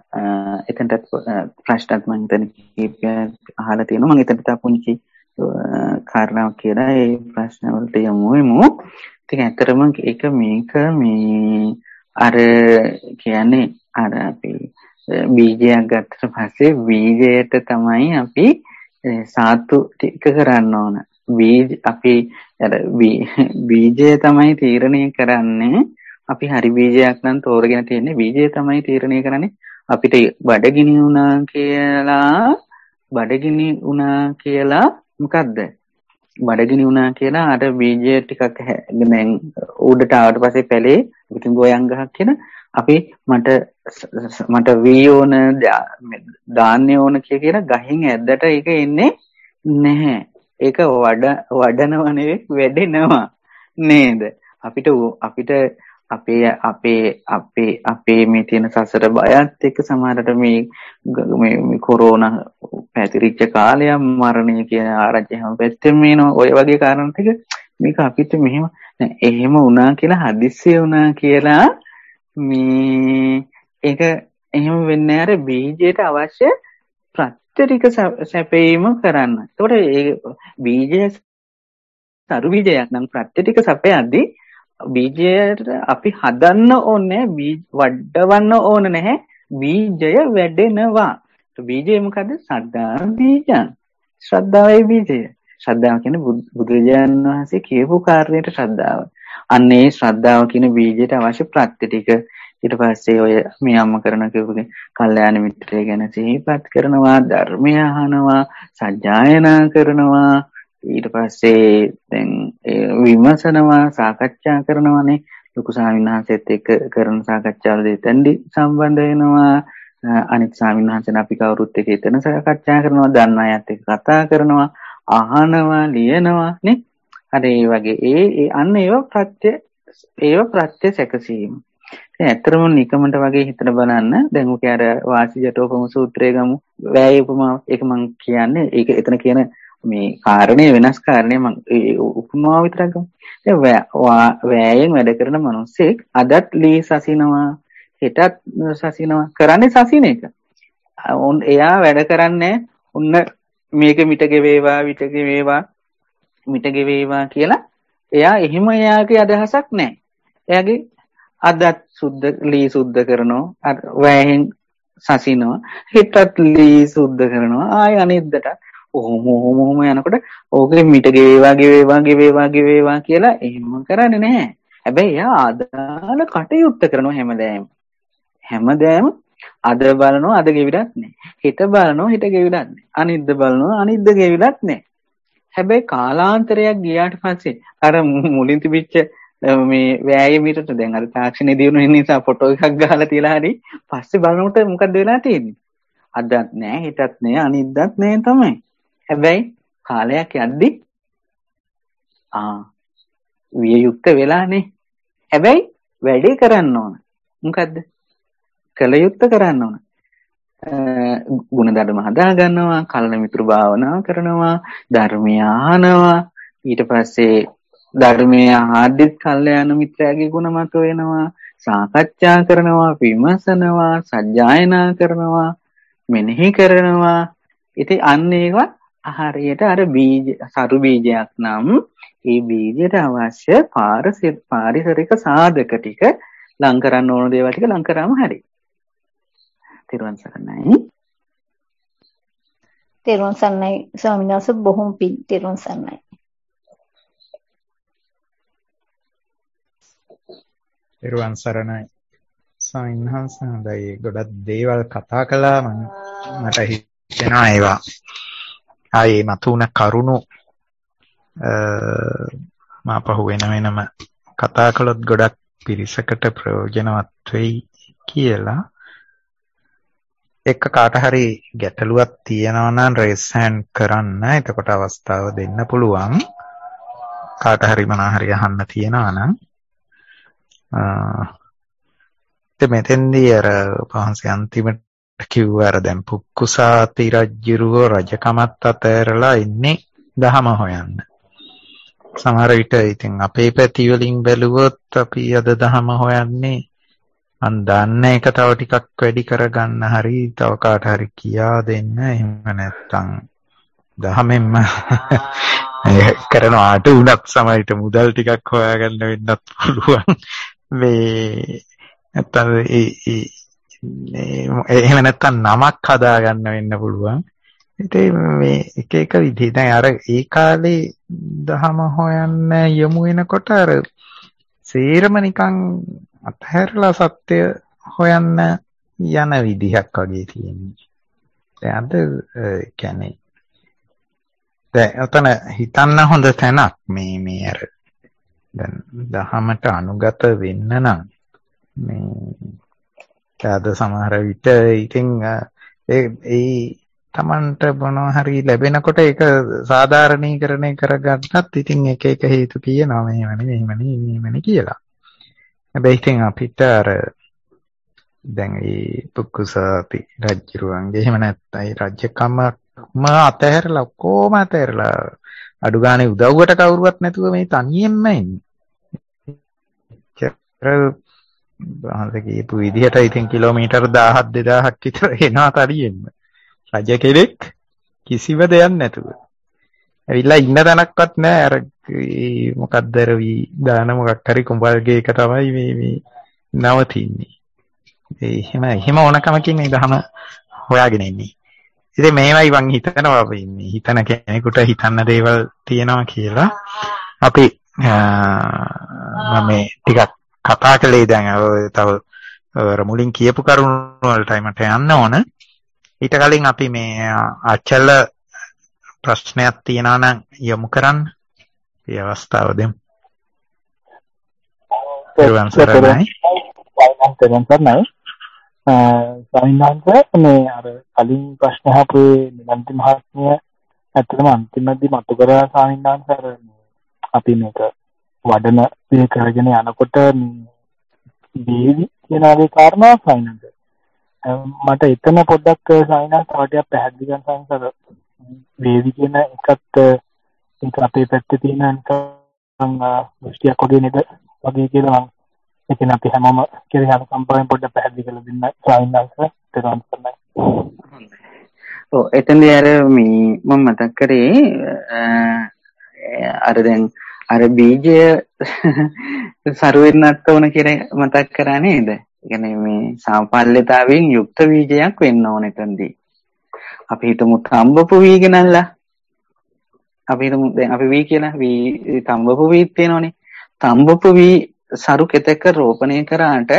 B: ඒ එතෙන්ට ප්‍රශ්නත් මම හිතන්නේ කීපයක් අහලා තියෙනවා. මම එතනට තා පුංචි කාරණාවක් කියලා ඒ ප්‍රශ්න වලට යමු එමු. ඉතින් ඇත්තටම ඒක මේක මේ අර කියන්නේ අර අපි බීජයක් ගත්තට පස්සේ බීජයට තමයි අපි සාතු ටික කරන්න ඕන. බීජ අපි අර බීජය තමයි තීරණය කරන්නේ. අපි හරි බීජයක් නම් තෝරගෙන තියෙන්නේ බීජය තමයි තීරණය කරන්නේ. අපිට බඩගිනි වුණා කියලා බඩගිනි වුණා කියලා මොකද්ද? බඩගිනි වුණා කියලා අර බීජය ටිකක් දැන් උඩට ආවට පස්සේ පැලේ ඉතින් ගෝයන් ගහක් කියන අපි මට මට වී ඕන දාන්න ඕන කියලා ගහින් ඇද්දට ඒක එන්නේ නැහැ. ඒක වඩ වඩනව නෙවෙයි වැඩෙනවා නේද? අපිට අපිට අපේ අපේ අපේ අපේ මේ තියෙන සසර බයත් එක්ක සමහරට මේ මේ කොරෝනා පැතිරිච්ච කාලය මරණය කියන ආරංචි හැම පැත්තෙම එනවා. ඔය වගේ කාරණා ටික මේක අපිට මෙහෙම එහෙම වුණා කියලා හදිස්සිය වුණා කියලා මේ ඒක එහෙම වෙන්නේ අර බීජයට අවශ්‍ය ප්‍රත්‍යරික සැපීම කරන්න. ඒතකොට ඒ බීජය සරු බීජයක් නම් ප්‍රත්‍යරික සැපයක්දී බීජයට අපි හදන්න ඕනේ වඩවන්න ඕන නැහැ. බීජය වැඩෙනවා. බීජය මොකද? ශ්‍රද්ධා බීජ. ශ්‍රද්ධාවේ බීජය. ශ්‍රද්ධාව කියන්නේ බුදුරජාණන් වහන්සේ කියපු කාරණේට ශ්‍රද්ධාව. අන්න ඒ ශ්‍රද්ධාව කියන බීජයට අවශ්‍ය ප්‍රත්‍ය ටික ඊට පස්සේ ඔය මේ අම්ම කරන කිව්වේ කල්යාණ මිත්‍රය ගැන සිහිපත් කරනවා, ධර්මය අහනවා, සජ්ජායනා කරනවා, ඊට පස්සේ දැන් විමසනවා, සාකච්ඡා කරනවානේ. ලොකු ස්වාමීන් වහන්සේත් එක්ක කරන සාකච්ඡාවල දෙතෙන්දි සම්බන්ධ වෙනවා. අනිත් ස්වාමීන් වහන්සේලා අපි කවුරුත් එක්ක එතන සාකච්ඡා කරනවා, දන්න අයත් එක්ක කතා කරනවා, අහනවා, ලියනවා නේ. හරි ඒ වගේ ඒ අන්න ඒව ප්‍රත්‍ය ඒව ප්‍රත්‍ය සැකසීම. දැන් ඇත්තටම නිකමට වගේ හිතලා බලන්න. දැන් ඔකේ අර වාසිජටෝපම සූත්‍රය ගමු. වෑය උපමාව. ඒක මම කියන්නේ ඒක එතන කියන මේ කාරණේ වෙනස් කාරණේ මම උපමාව විතරක් ගමු. දැන් වෑයෙන් වැඩ කරන මිනිස්සෙක් අදත් ලී සසිනවා, හෙටත් සසිනවා. කරන්නේ සසින එක. එයා වැඩ කරන්නේ උන්න මේක මිට ගෙවේවා, විට ගෙවේවා, මිට ගෙවේවා කියලා. එයා එහෙම එයාගේ අදහසක් නැහැ. එයාගේ අදත් සුද්ධ ලී සුද්ධ කරනවා, අර වෑයෙන් සසිනවා, හෙටත් ලී සුද්ධ කරනවා, ආය අනිද්දට ඔහොම ඔහොම ඔහොම යනකොට ඕකේ මිට ගෙවේවා ගෙවේවා ගෙවේවා ගෙවේවා කියලා එහෙම කරන්නේ නැහැ. හැබැයි එයා අදාළ කටයුත්ත කරනවා හැමදාම. හැමදාම අද බලනවා අද ගෙවිලත් නැහැ. හෙට බලනවා හෙට ගෙවිලත් නැහැ. අනිද්ද බලනවා අනිද්ද ගෙවිලත් නැහැ. හැබැයි කාලාන්තරයක් ගියාට පස්සේ අර මුලින් තිබිච්ච මේ වෑයේ මීටරට දැන් අර තාක්ෂණයේ දියුණු වෙන නිසා ෆොටෝ එකක් ගහලා තියලා හරි පස්සේ බලනකොට මොකද වෙලා තියෙන්නේ? අදත් නැහැ හෙටත් නැහැ අනිද්දත් නැහැ තමයි. හැබැයි කාලයක් යද්දි ආ විය යුක්ත වෙලානේ. හැබැයි වැඩේ කරන්න ඕන. මොකද්ද? කළ යුක්ත කරන්න ඕන. ගුණධර්ම හදා ගන්නවා, කල්න මිතුරු භාවනා කරනවා, ධර්මය අහනවා, ඊට පස්සේ ධර්මය ආද්දිත් කල්යාණ මිත්‍රයාගේ ගුණ මත වෙනවා, සාකච්ඡා කරනවා, විමසනවා, සජ්ජායනා කරනවා, මෙනෙහි කරනවා. ඉතින් අන්න ඒවා හරියට අර බීජ සරු බීජයක් නම් ඒ බීජයට අවශ්‍ය පාරිසරික සාධක ටික ලං කරන්න ඕන දේවල් ටික ලං කරාම හරි. තෙරුවන් සරණයි.
C: තෙරුවන් සරණයි ස්වාමීන් වහන්සේ බොහොම පිං. තෙරුවන් සරණයි.
A: තෙරුවන් සරණයි. ස්වාමීන් වහන්සේ හොඳයි ගොඩක් දේවල් කතා කළා. මම මට හිතෙනවා ඒවා ආයේ මතුන කරුණු මාපහුව වෙන වෙනම කතා කළොත් ගොඩක් පිරිසකට ප්‍රයෝජනවත් වෙයි කියලා. එක කාට හරි ගැටලුවක් තියෙනවා නම් රේස් හෑන්ඩ් කරන්න. එතකොට අවස්ථාව දෙන්න පුළුවන්. කාට හරි මොනවා හරි අහන්න තියෙනවා නම් අ මෙතෙන්දී අර පහන්සේ අන්තිමට කිව්වා අර දැන් පුක්කුසාති රජුරුව රජකමත් අතහැරලා ඉන්නේ දහම හොයන්න. සමහර විට ඉතින් අපේ පැති වලින් බැලුවොත් අපි අද දහම හොයන්නේ මන් දන්නේ එක තව ටිකක් වැඩි කරගන්න හරි තව කාට හරි කියා දෙන්න. එහෙම නැත්තම් දහමෙන්ම කරන ආට උනත් සමහරට මුදල් ටිකක් හොයාගන්න වෙන්නත් පුළුවන්. මේ නැත්තම් ඒ එහෙම නැත්තම් නමක් හදාගන්න වෙන්න පුළුවන්. ඉතින් මේ එක එක විදිහ දැන් අර ඒ කාලේ දහම හොයන්න යමු වෙනකොට අර සේරම නිකන් අතහැරලා සත්‍ය හොයන්න යන විදිහක් වගේ තියෙනවා. දැන් අද කියන්නේ දැන් ඔතන හිතන්න හොඳ තැනක් මේ මේ අර දැන් දහමට අනුගත වෙන්න නම් මේ අද සමහර විට ඉතින් ඒ ඒ Tamanට මොනවා හරි ලැබෙනකොට ඒක සාධාරණීකරණය කරගන්නත් ඉතින් එක එක හේතු කියනවා මෙහෙම නෙමෙයි මෙහෙම නෙමෙයි මෙහෙම නෙමෙයි කියලා. හැබැයි ඉතින් අපිට අර දැන් මේ පුක්කුසාති රජුරුවන්ගේ එහෙම නැත්නම් ඒ රජකම අතහැරලා කොහොම අතහැරලා අඩු ගානේ උදව්වට කවුරුවත් නැතුව මේ තනියෙන්ම ඉන්නේ. බාහිර කියපු විදිහට ඉතින් කිලෝමීටර් දහයක් දෙදාහක් විතර එනවා තනියෙන්ම. රජ කෙනෙක් කිසිම දෙයක් නැතුව. ඇවිල්ලා ඉන්න තැනක්වත් නැහැ. අර මොකක්ද අර වී දාන මොකක් හරි කුඹල්ගේ එක තමයි මේ මේ නවතින්නේ. ඒ එහෙම එහෙම ඕනකමකින් මේ දහම හොයාගෙන ඉන්නේ. ඉතින් මේවයි මං හිතනවා අපි මේ හිතන කෙනෙකුට හිතන්න දේවල් තියෙනවා කියලා. අපි මම මේ ටිකක් කතා කළේ දැන් ඔය තව මුලින් කියපු කරුණු වලටයි මට යන්න ඕන. ඊට කලින් අපි මේ අචල ප්‍රශ්නයක් තියෙනවා නම් යොමු කරන්න. මේ අවස්ථාව දෙමු. පෙරවන් සරණයි.
E: පෙරවන් සරණයි. සමින්නාන්ත මේ අර කලින් ප්‍රශ්න අහපු නිලන්ති මහත්මිය ඇත්තටම අන්තිමදී මතු කරා සමින්නාන්ත අර අපි මේක වඩන දේ කරගෙන යනකොට මේ කියනාවේ කාරණා සමින්නාන්ත මට එතන පොඩ්ඩක් සමින්නාන්ත තවටියක් පැහැදිලි කරන්න සමින්නාන්ත වේවි කියන එකත් ඒක අපේ පැත්තේ තියෙන නිකන් දෘෂ්ටියක් වගේ නේද වගේ කියලා මම එතන අපි හැමෝම කියලා යන සම්පූර්ණ පොඩ්ඩක් පැහැදිලි කරලා දෙන්න සමින්නාන්ත තේරුම් ගන්නයි.
B: ඔව් එතනදී අර මේ මම මතක් කරේ අර දැන් අර බීජය සරු වෙන්නත් ඕන කියලා මතක් කරා නේද? ඒ කියන්නේ මේ සාපල්‍යතාවයෙන් යුක්ත බීජයක් වෙන්න ඕන එතනදී. අපි හිතමු තඹපු වී ගනනලා. අපි හිතමු දැන් අපි වී කියලා වී තඹපු වී තියෙනවනේ. තඹපු වී සරු කෙතක රෝපණය කරාට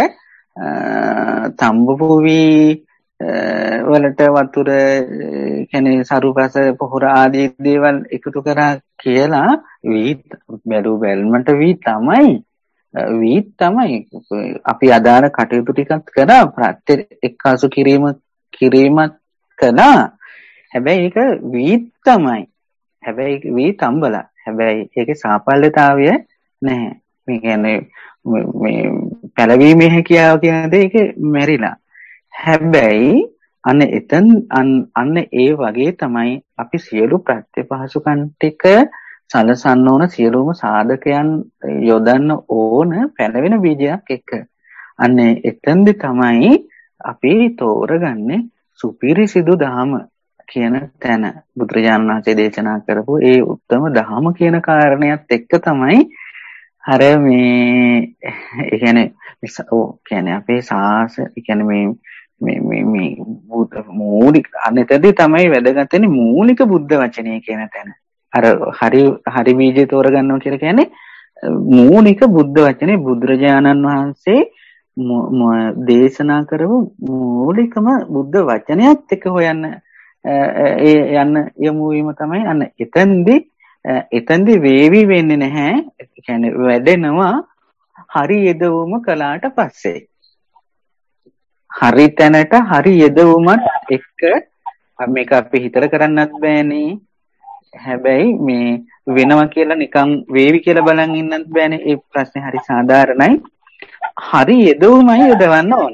B: තඹපු වී වලට වතුර කියන්නේ සරුපස පොහොර ආදී දේවල් එකතු කරා කියලා වී බැලු බැලමට වී තමයි වී තමයි අපි අදාළ කටයුතු ටිකක් කරා ප්‍රත්‍ය එක්කාසු කිරීම කිරීමත් කළා. හැබැයි ඒක වී තමයි. හැබැයි වී තඹලා. හැබැයි ඒකේ සාපල්‍යතාවය නැහැ. මේ කියන්නේ මේ පැලවීමේ හැකියාව කියන දේ ඒක මෙරිලා. හැබැයි අන්න එතන අන්න ඒ වගේ තමයි අපි සියලු ප්‍රත්‍යපහසුකම් ටික සලසන්න ඕන සියලුම සාධකයන් යොදන්න ඕන පැලවෙන බීජයක් එක්ක. අන්න එතෙන්දි තමයි අපි තෝරගන්නේ සුපිරිසිදු දහම කියන තැන. බුදුරජාණන් වහන්සේ දේශනා කරපු ඒ උත්තම දහම කියන කාරණයක් එක්ක තමයි අර මේ ඒ කියන්නේ ඔව් කියන්නේ අපේ සාස ඒ කියන්නේ මේ මේ මේ මේ මූලික අනෙතදී තමයි වැදගත් වෙන්නේ මූලික බුද්ධ වචනය කියන තැන. අර හරි හරි බීජය තෝරගන්නවා කියලා කියන්නේ මූලික බුද්ධ වචනේ බුදුරජාණන් වහන්සේ දේශනා කරපු මූලිකම බුද්ධ වචනයත් එක්ක හොයන්න ඒ යන්න යමු වීම තමයි අන්න එතෙන්දී එතෙන්දී වේවි වෙන්නේ නැහැ. ඒ කියන්නේ වැඩෙනවා හරි යෙදවුම කළාට පස්සේ. හරි තැනට හරි යෙදවුමත් එක්ක මේක අපි හිතර කරන්නත් බෑනේ. හැබැයි මේ වෙනවා කියලා නිකන් වේවි කියලා බලන් ඉන්නත් බෑනේ. ඒ ප්‍රශ්නේ හරි සාධාරණයි. හරි යෙදවුමයි යොදවන්න ඕන.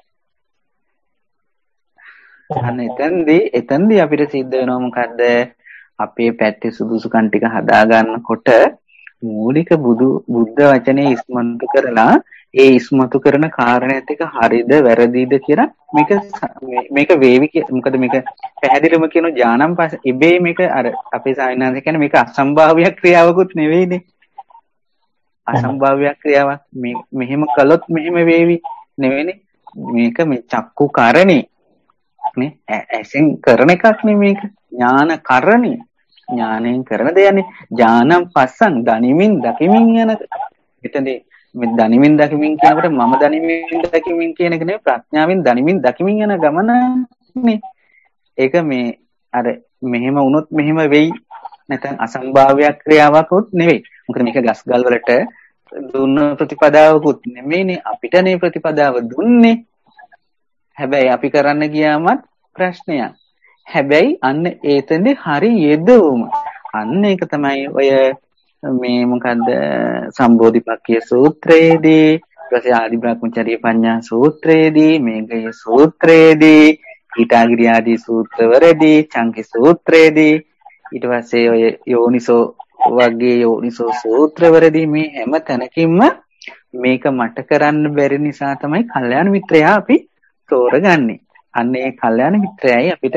B: අන්න එතෙන්දී එතෙන්දී අපිට සිද්ධ වෙනවා මොකද්ද? අපේ පැත්තේ සුදුසුකම් ටික හදා ගන්නකොට මූලික බුදු බුද්ධ වචනේ ඉස්මතු කරලා ඒ ඉස්මතු කරන කාරණේත් එක හරිද වැරදිද කියලා මේක මේක වේවි මොකද මේක පැහැදිලිවම කියන ඥානම් පස්සේ ඉබේ මේක අර අපේ සාවිනාන්ද කියන්නේ මේක අසම්භාව්‍ය ක්‍රියාවකුත් නෙවෙයිනේ. අසම්භාව්‍ය ක්‍රියාවක් මේ මෙහෙම කළොත් මෙහෙම වේවි නෙවෙයිනේ. මේක මේ චක්කු කරණේ නේ ඇසෙන් කරන එකක් නේ මේක. ඥාන කරණේ ඥාණයෙන් කරන දෙයන්නේ. ඥානම් පස්සන් දනිමින් දකිමින් යන එතනදී මේ දනිමින් දකිමින් කියනකොට මම දනිමින් දකිමින් කියන එක නෙවෙයි ප්‍රඥාවෙන් දනිමින් දකිමින් යන ගමනනේ. ඒක මේ අර මෙහෙම වුණොත් මෙහෙම වෙයි නැත්නම් අසම්භාව්‍ය ක්‍රියාවකුත් නෙවෙයි. මොකද මේක ගස්ගල් වලට දුන්න ප්‍රතිපදාවකුත් නෙමෙයිනේ අපිටනේ ප්‍රතිපදාව දුන්නේ. හැබැයි අපි කරන්න ගියාමත් ප්‍රශ්නයක්. හැබැයි අන්න ඒතෙන්දී හරි යෙදවුම. අන්න ඒක තමයි ඔය මේ මොකද්ද සම්බෝධිපක්ඛිය සූත්‍රයේදී ඊපස්සේ ආදි බ්‍රහ්මචර්ය පඤ්ඤා සූත්‍රයේදී මේඝය සූත්‍රයේදී ඊටාගිරි ආදී සූත්‍රවලදී චංකි සූත්‍රයේදී ඊට පස්සේ ඔය යෝනිසෝ වගේ යෝනිසෝ සූත්‍රවලදී මේ හැම තැනකින්ම මේක මට කරන්න බැරි නිසා තමයි කල්යාණ මිත්‍රයා අපි තෝරගන්නේ. අන්න ඒ කල්යාණ මිත්‍රයයි අපිට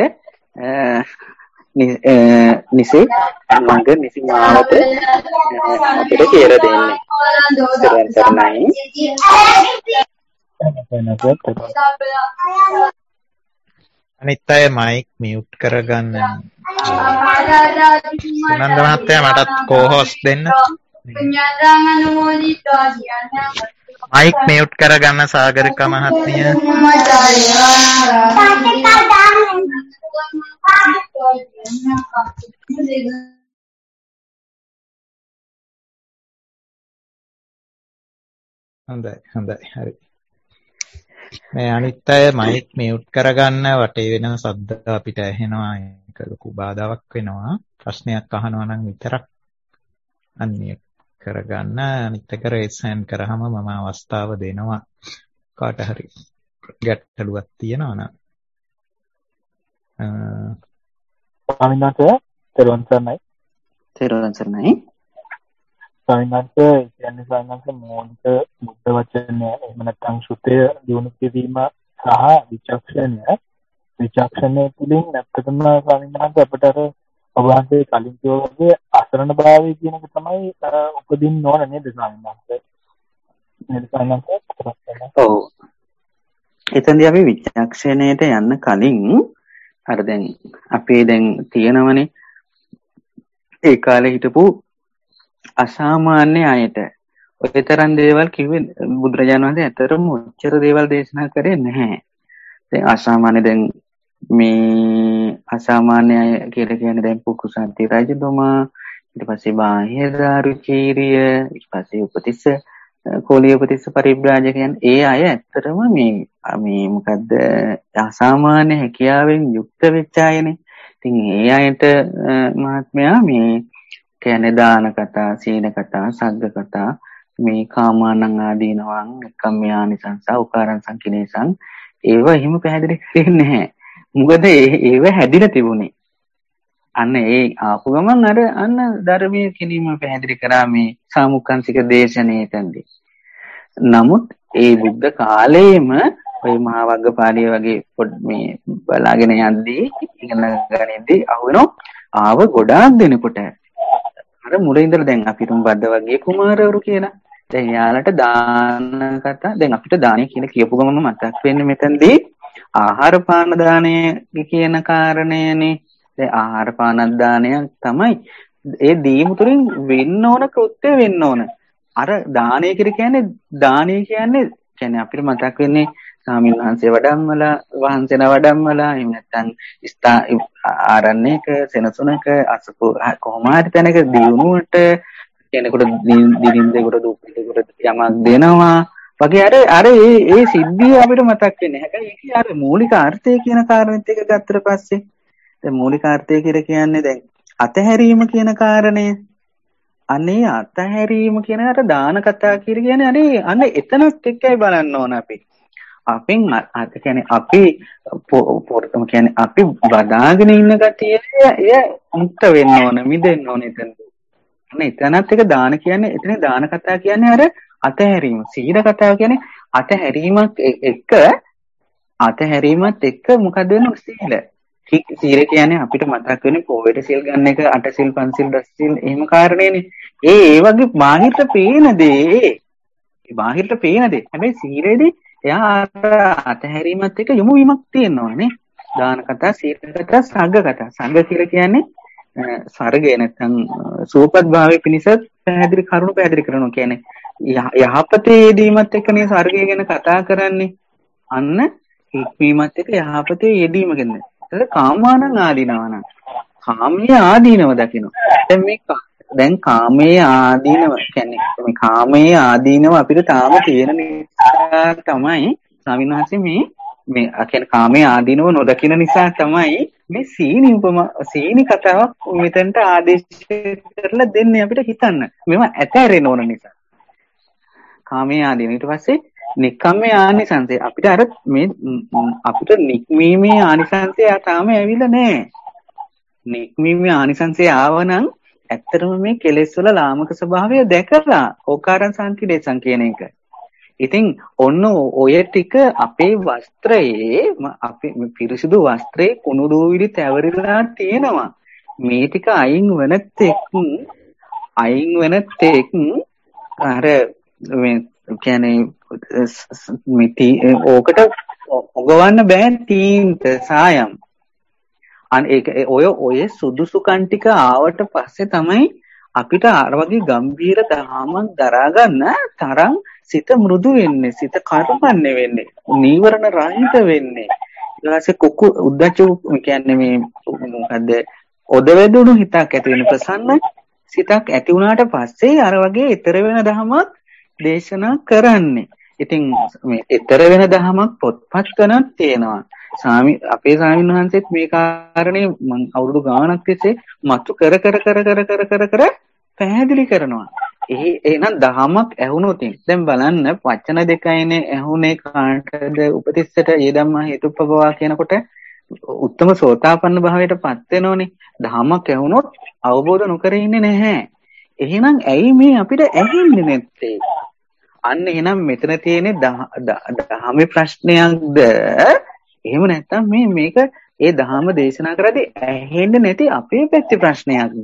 B: නිසි මඟ නිසි මාවත අපිට කියලා දෙන්නේ.
A: අනිත් අය මයික් මියුට් කරගන්න. සුනන්ද මහත්තයා මටත් කෝහොස් දෙන්න. මයික් මියුට් කරගන්න සාගරිකා මහත්මිය. හොඳයි හොඳයි හරි. මේ අනිත් අය මයික් මියුට් කරගන්න වටේ වෙන ශබ්ද අපිට ඇහෙනවා. ඒක ලොකු බාධාවක් වෙනවා. ප්‍රශ්නයක් අහනවා නම් විතරක් අන්මියුට් කරගන්න. අනිත් එක රේස් හෑන්ඩ් කරාම මම අවස්ථාව දෙනවා කාට හරි ගැටලුවක් තියෙනවා නම්.
E: ස්වාමීන් වහන්සේ තෙරුවන් සරණයි.
B: තෙරුවන් සරණයි.
E: ස්වාමීන් වහන්සේ කියන්නේ ස්වාමීන් වහන්සේ මූලික බුද්ධ වචනය එහෙම නැත්නම් සුතය දිනු කිරීම සහ විචක්ෂණය විචක්ෂණය තුළින් නැත්තටම ස්වාමීන් වහන්සේ අපට අර ඔබ වහන්සේ කලින් කියවගේ අසරණ භාවය කියන එක තමයි උපදින්න ඕන නේද ස්වාමීන් වහන්සේ? නේද ස්වාමීන් වහන්සේ?
B: ඔව්. එතනදී අපි විචක්ෂණයට යන්න කලින් අර දැන් අපේ දැන් තියෙනවනේ ඒ කාලේ හිටපු අසාමාන්‍ය අයට ඔය තරම් දේවල් කිව්වේ බුදුරජාණන් වහන්සේ ඇතරම උච්චර දේවල් දේශනා කරේ නැහැ. දැන් අසාමාන්‍ය දැන් මේ අසාමාන්‍ය අය කියලා කියන්නේ දැන් පුකුසන්ති රජතුමා, ඊට පස්සේ බාහිර රුචීරිය, ඊට පස්සේ උපතිස්ස කෝලිය උපතිස්ස පරිබ්‍රාජකයන්, ඒ අය ඇත්තටම මේ මේ මොකද්ද අසාමාන්‍ය හැකියාවෙන් යුක්ත වෙච්ච අයනේ. ඉතින් ඒ අයට මහත්මයා මේ කියන්නේ දාන කතා, සීල කතා, සග්ග කතා, මේ කාමානං ආදීනවං කම්මයානිසංස උකාරං සංකිනේසං ඒව එහෙම පැහැදිලි කරන්නේ නැහැ. මොකද ඒව හැදිලා තිබුණේ. අන්න ඒ ආපු ගමන් අර අන්න ධර්මයේ කිනීම පැහැදිලි කරා මේ සාමුක්ඛංශික දේශනාවේදී. නමුත් ඒ බුද්ධ කාලයේම ඔය මහා වග්ගපාළිය වගේ මේ බලාගෙන යද්දී ඉගෙන ගන්නදී අහුවෙනවා ආව ගොඩාක් දෙනකොට අර මුලින් ඉඳලා දැන් අපිට බද්ද වගේ කුමාරවරු කියලා. දැන් යාලට දාන කතා දැන් අපිට දානය කියලා කියපු ගමන් මතක් වෙන්නේ මෙතනදී ආහාර පාන දානය කියන කාරණයනේ. දැන් ආහාර පාන දානය තමයි ඒ දීම තුළින් වෙන්න ඕන කෘත්‍ය වෙන්න ඕන. අර දානය කියන්නේ දානය කියන්නේ කියන්නේ අපිට මතක් වෙන්නේ ස්වාමීන් වහන්සේ වඩම්මලා වහන්සේලා වඩම්මලා එහෙම නැත්නම් ස්ථා ආරණ්‍යක සෙනසුනක අසපු කොහොම හරි තැනක දිනුවට කෙනෙකුට දිනින්දෙකුට දුප්පතෙකුට යමක් දෙනවා වගේ අර අර ඒ ඒ සිද්ධිය අපිට මතක් වෙන්නේ. හැබැයි ඒකේ අර මූලික අර්ථය කියන කාරණෙත් එක ගත්තට පස්සේ දැන් මූලික අර්ථය කියලා කියන්නේ දැන් අතහැරීම කියන කාරණය. අනේ අතහැරීම කියන අර දාන කතා කියලා කියන්නේ අනේ අන්න එතනත් එක්කයි බලන්න ඕන අපි. අපෙන් අත කියන්නේ අපි පොරතම කියන්නේ අපි බදාගෙන ඉන්න ගතිය එය මුක්ත වෙන්න ඕන මිදෙන්න ඕන එතන. අනේ එතනත් එක දාන කියන්නේ එතන දාන කතා කියන්නේ අර අතහැරීම. සීල කතාව කියන්නේ අතහැරීමක් එක්ක අතහැරීමත් එක්ක මොකද වෙන්නේ සීල. සීල කියන්නේ අපිට මතක් වෙන්නේ පොවෙට සිල් ගන්න එක අට සිල් පන්සිල් දස සිල් එහෙම කාරණේනේ. ඒ ඒ වගේ බාහිරට පේන දේ ඒ බාහිරට පේන දේ. හැබැයි සීලේදී එයා අතහැරීමත් එක්ක යොමු වීමක් තියෙනවානේ. දාන කතා, සීල කතා, සංඝ කතා. සංඝ කියලා කියන්නේ ස්වර්ගය නැත්නම් සූපත් භාවයේ පිණිස පැහැදිලි කරුණු පැහැදිලි කරනවා. කියන්නේ යහපතේ යෙදීමත් එක්කනේ ස්වර්ගය ගැන කතා කරන්නේ. අන්න හික්මීමත් එක්ක යහපතේ යෙදීම ගැන. ඒක කාමානං ආදීනවන. කාමයේ ආදීනව දකිනවා. දැන් මේ දැන් කාමයේ ආදීනව කියන්නේ මේ කාමයේ ආදීනව අපිට තාම තියෙන නිසා තමයි ස්වාමීන් වහන්සේ මේ මේ කියන්නේ කාමයේ ආදීනව නොදකින නිසා තමයි මේ සීනි උපම සීනි කතාවක් මෙතනට ආදේශ කරලා දෙන්නේ අපිට හිතන්න. මේවා ඇතැරෙන්න ඕන නිසා. කාමයේ ආදීනව ඊට පස්සේ නික්කම්මේ ආනිසංසය අපිට අර මේ අපිට නික්මීමේ ආනිසංසය තාම ඇවිල්ලා නැහැ. නික්මීමේ ආනිසංසය ආවනම් ඇත්තටම මේ කෙලෙස් වල ලාමක ස්වභාවය දැකලා ඕකාරං සංකිලේසං කියන එක. ඉතින් ඔන්න ඔය ටික අපේ වස්ත්‍රයේ අපේ පිරිසිදු වස්ත්‍රයේ කුණු දූවිලි තැවරිලා තියෙනවා. මේ ටික අයින් වෙන තෙක් අයින් වෙන තෙක් අර මේ කියන්නේ මිටි ඕකට ඔගවන්න බෑ තීන්ත සායම්. අන ඒක ඔය ඔය සුදුසු කන්ටික ආවට පස්සේ තමයි අපිට අර වගේ ගම්බීර දහමක් දරා ගන්න තරම් සිත මෘදු වෙන්නේ, සිත කර්මන්නේ වෙන්නේ, නීවරණ රහිත වෙන්නේ. ඊට පස්සේ කුකු උද්දච්ච කියන්නේ මේ මොකද්ද? ඔදවැදුණු හිතක් ඇති වෙන ප්‍රසන්න සිතක් ඇති වුණාට පස්සේ අර වගේ ඊතර වෙන දහමක් දේශනා කරන්නේ. ඉතින් මේ ඊතර වෙන දහමක් පොත්පත් කරනක් තියෙනවා. සාමි අපේ ස්වාමීන් වහන්සේත් මේ කාරණේ මම අවුරුදු ගාණක් තිස්සේ මතු කර කර කර කර කර කර කර පැහැදිලි කරනවා. ඒ එහෙනම් දහමක් ඇහුනොත් දැන් බලන්න වචන දෙකයිනේ ඇහුනේ කාටද උපතිස්සට ඒ ධම්ම හේතුප්පවා කියනකොට උත්තම සෝතාපන්න භාවයට පත් වෙනෝනේ. දහමක් ඇහුනොත් අවබෝධ නොකර ඉන්නේ නැහැ. එහෙනම් ඇයි මේ අපිට ඇහෙන්නේ නැත්තේ? අන්න එහෙනම් මෙතන තියෙන්නේ දහමේ ප්‍රශ්නයක්ද? එහෙම නැත්නම් මේ මේක ඒ දහම දේශනා කරද්දී ඇහෙන්නේ නැති අපේ පැත්තේ ප්‍රශ්නයක්ද?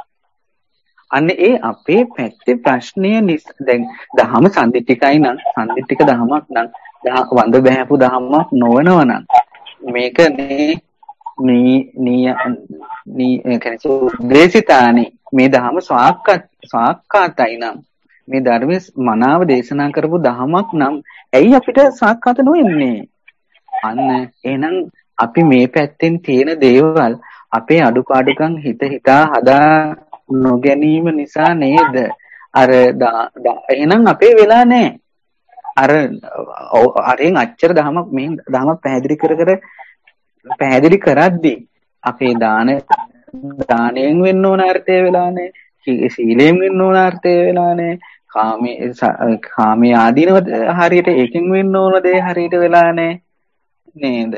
B: අන්න ඒ අපේ පැත්තේ ප්‍රශ්නය දැන් දහම සම්දිත්තිකයි නම් සම්දිත්තික දහමක් නම් වඳ බහැපු දහමක් නොවනවා නම් මේක නේ නී නී නී කියන්නේ දේශිතානි මේ දහම ස්වාක්කත් ස්වාක්කාතයි නම් මේ ධර්මයේ මනාව දේශනා කරපු දහමක් නම් ඇයි අපිට ස්වාක්කාත නොවෙන්නේ? අන්න එහෙනම් අපි මේ පැත්තෙන් තියෙන දේවල් අපේ අඩුපාඩුකම් හිත හිතා හදා නොගැනීම නිසා නේද? අර එහෙනම් අපේ වෙලා නැහැ. අර අරෙන් අච්චර දහමක් මේ දහමක් පැහැදිලි කර කර පැහැදිලි කරද්දී අපේ දාන දාණයෙන් වෙන්න ඕන අර්ථය වෙලා නැහැ. සීලයෙන් වෙන්න ඕන අර්ථය වෙලා නැහැ. කාමයේ කාමයේ ආදීනව හරියට ඒකෙන් වෙන්න ඕන දේ හරියට වෙලා නැහැ. නේද?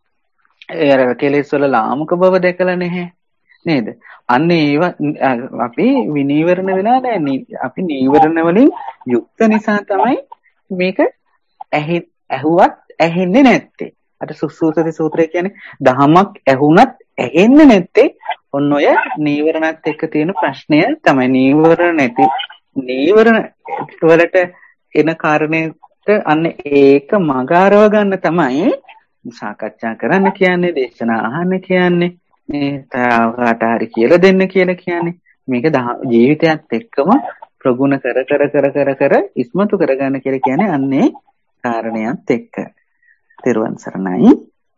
B: ඒ අර කෙලෙස් වල ලාමක බව දැකලා නැහැ නේද? අන්න ඒව අපි විනීවරණ වෙලා නැහැ. අපි නීවරණ වලින් යුක්ත නිසා තමයි මේක ඇහි ඇහුවත් ඇහෙන්නේ නැත්තේ. අර සුසුසති සූත්‍රය කියන්නේ දහමක් ඇහුණත් ඇහෙන්නේ නැත්තේ ඔන්න ඔය නීවරණත් එක්ක තියෙන ප්‍රශ්නය තමයි. නීවරණ නැති නීවරණ වලට එන කාරණේට අන්න ඒක මගාරව ගන්න තමයි සාකච්ඡා කරන්න කියන්නේ, දේශනා අහන්න කියන්නේ, මේ තාවකට හරි කියලා දෙන්න කියලා කියන්නේ. මේක ජීවිතයත් එක්කම ප්‍රගුණ කර කර කර කර කර ඉස්මතු කරගන්න කියලා කියන්නේ අන්නේ කාරණයක් එක්ක. තෙරුවන් සරණයි.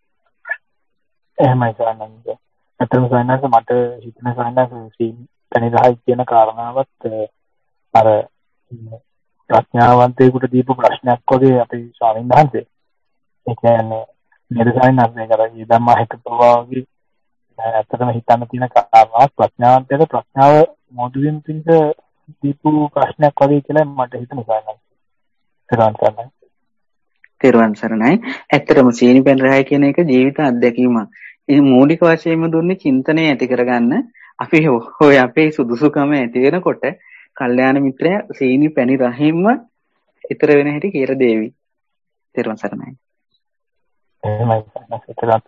E: එහෙමයි සානන්ද. අතම සානන්ද මට හිතෙන සානන්ද සීන් තනිරහයි කියන කාරණාවත් අර ප්‍රඥාවන්තයෙකුට දීපු ප්‍රශ්නයක් වගේ අපේ ස්වාමීන් වහන්සේ. ඒ කියන්නේ නිරසයින් අපේ කරේ ධම්ම හිතපුවා වගේ ඇත්තටම හිතන්න තියෙන කාරණාවක් ප්‍රඥාවන්තයට ප්‍රඥාව මොදු වෙන පිට දීපු ප්‍රශ්නයක් වගේ කියලා මට හිතෙනවා සානන්ද. තෙරුවන් සරණයි.
B: තෙරුවන් සරණයි. ඇත්තටම සීනි පෙන් රහයි කියන එක ජීවිත අත්දැකීමක්. ඒ මූලික වශයෙන්ම දුන්නේ චින්තනය ඇති කරගන්න. අපි ඔය අපේ සුදුසුකම ඇති වෙනකොට කල්යාණ මිත්‍රයා සීනි පැණි රහින්ම ඊතර වෙන හැටි කියලා දේවි. තෙරුවන් සරණයි.
E: එහෙමයි සානන්ද.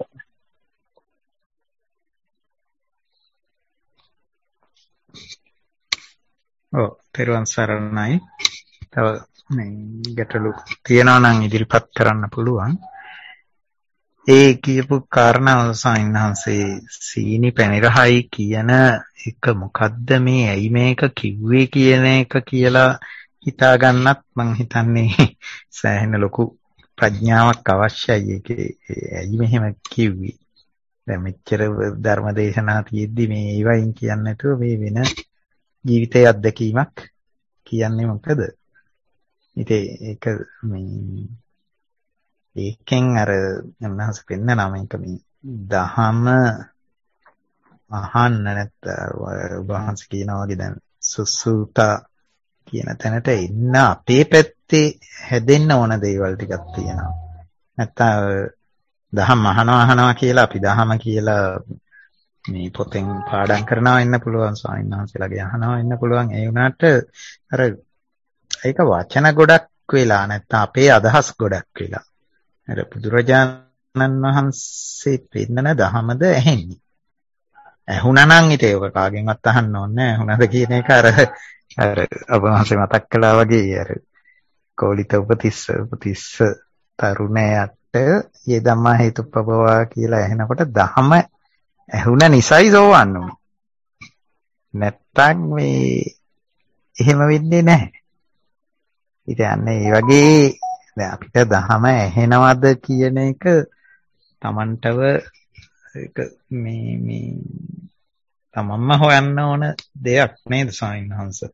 A: ඔව් තෙරුවන් සරණයි. තව මේ ගැටලු තියනවා නම් ඉදිරිපත් කරන්න පුළුවන්. ඒ කියපු කාරණාව සාහිණහන්සේ සීනි පැණිරහයි කියන එක මොකද්ද මේ ඇයි මේක කිව්වේ කියන එක කියලා හිතා ගන්නත් මං හිතන්නේ සෑහෙන ලොකු ප්‍රඥාවක් අවශ්‍යයි. ඒකේ ඇයි මෙහෙම කිව්වේ? දැන් මෙච්චර ධර්ම දේශනා තියෙද්දි මේ ඒවයින් කියන්නේ නැතුව මේ වෙන ජීවිතයේ අත්දැකීමක් කියන්නේ මොකද? ඉතින් ඒක මේ ඒකෙන් අර මනස පෙන්නනා මේක මේ දහම අහන්න නැත්නම් වහන්සේ කියනවා වගේ දැන් සුසුතා කියන තැනට එන්න අපේ පැත්තේ හැදෙන්න ඕන දේවල් ටිකක් තියෙනවා. නැත්නම් දහම් අහනවා අහනවා කියලා අපි දහම කියලා මේ පොතෙන් පාඩම් කරනවා වෙන්න පුළුවන්, ස්වාමීන් වහන්සේලාගේ අහනවා වෙන්න පුළුවන්. ඒ වුණාට අර ඒක වචන ගොඩක් වෙලා නැත්නම් අපේ අදහස් ගොඩක් වෙලා අර බුදුරජාණන් වහන්සේ පෙන්නන දහමද ඇහෙන්නේ. ඇහුණා නම් ඉතින් ඒක කාගෙන්වත් අහන්න ඕනේ නැහැ. ඇහුණාද කියන එක අර අර අපවහන්සේ මතක් කළා වගේ අර කෝලිත උපතිස්ස උපතිස්ස තරුණයා ඒ ධම්මා හේතුප්පවවා කියලා ඇහෙනකොට දහම ඇහුණ නිසයි සෝවන් උනේ. නැත්තම් මේ එහෙම වෙන්නේ නැහැ. ඊට යන්නේ ඒ වගේ දැන් අපිට දහම ඇහෙනවද කියන එක Tamanටව ඒක මේ මේ තමන්ම හොයන්න ඕන දෙයක් නේද ස්වාමීන් වහන්සේ?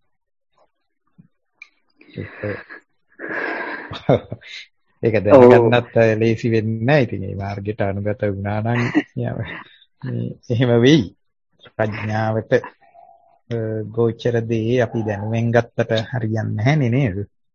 A: ඒක දැනගන්නත් ලේසි වෙන්නේ නැහැ. ඉතින් මේ මාර්ගයට අනුගත වුණා නම් එහෙම වෙයි. ප්‍රඥාවට ගෝචර දේ අපි දැනුවෙන් ගත්තට හරියන්නේ නැහැ නේද?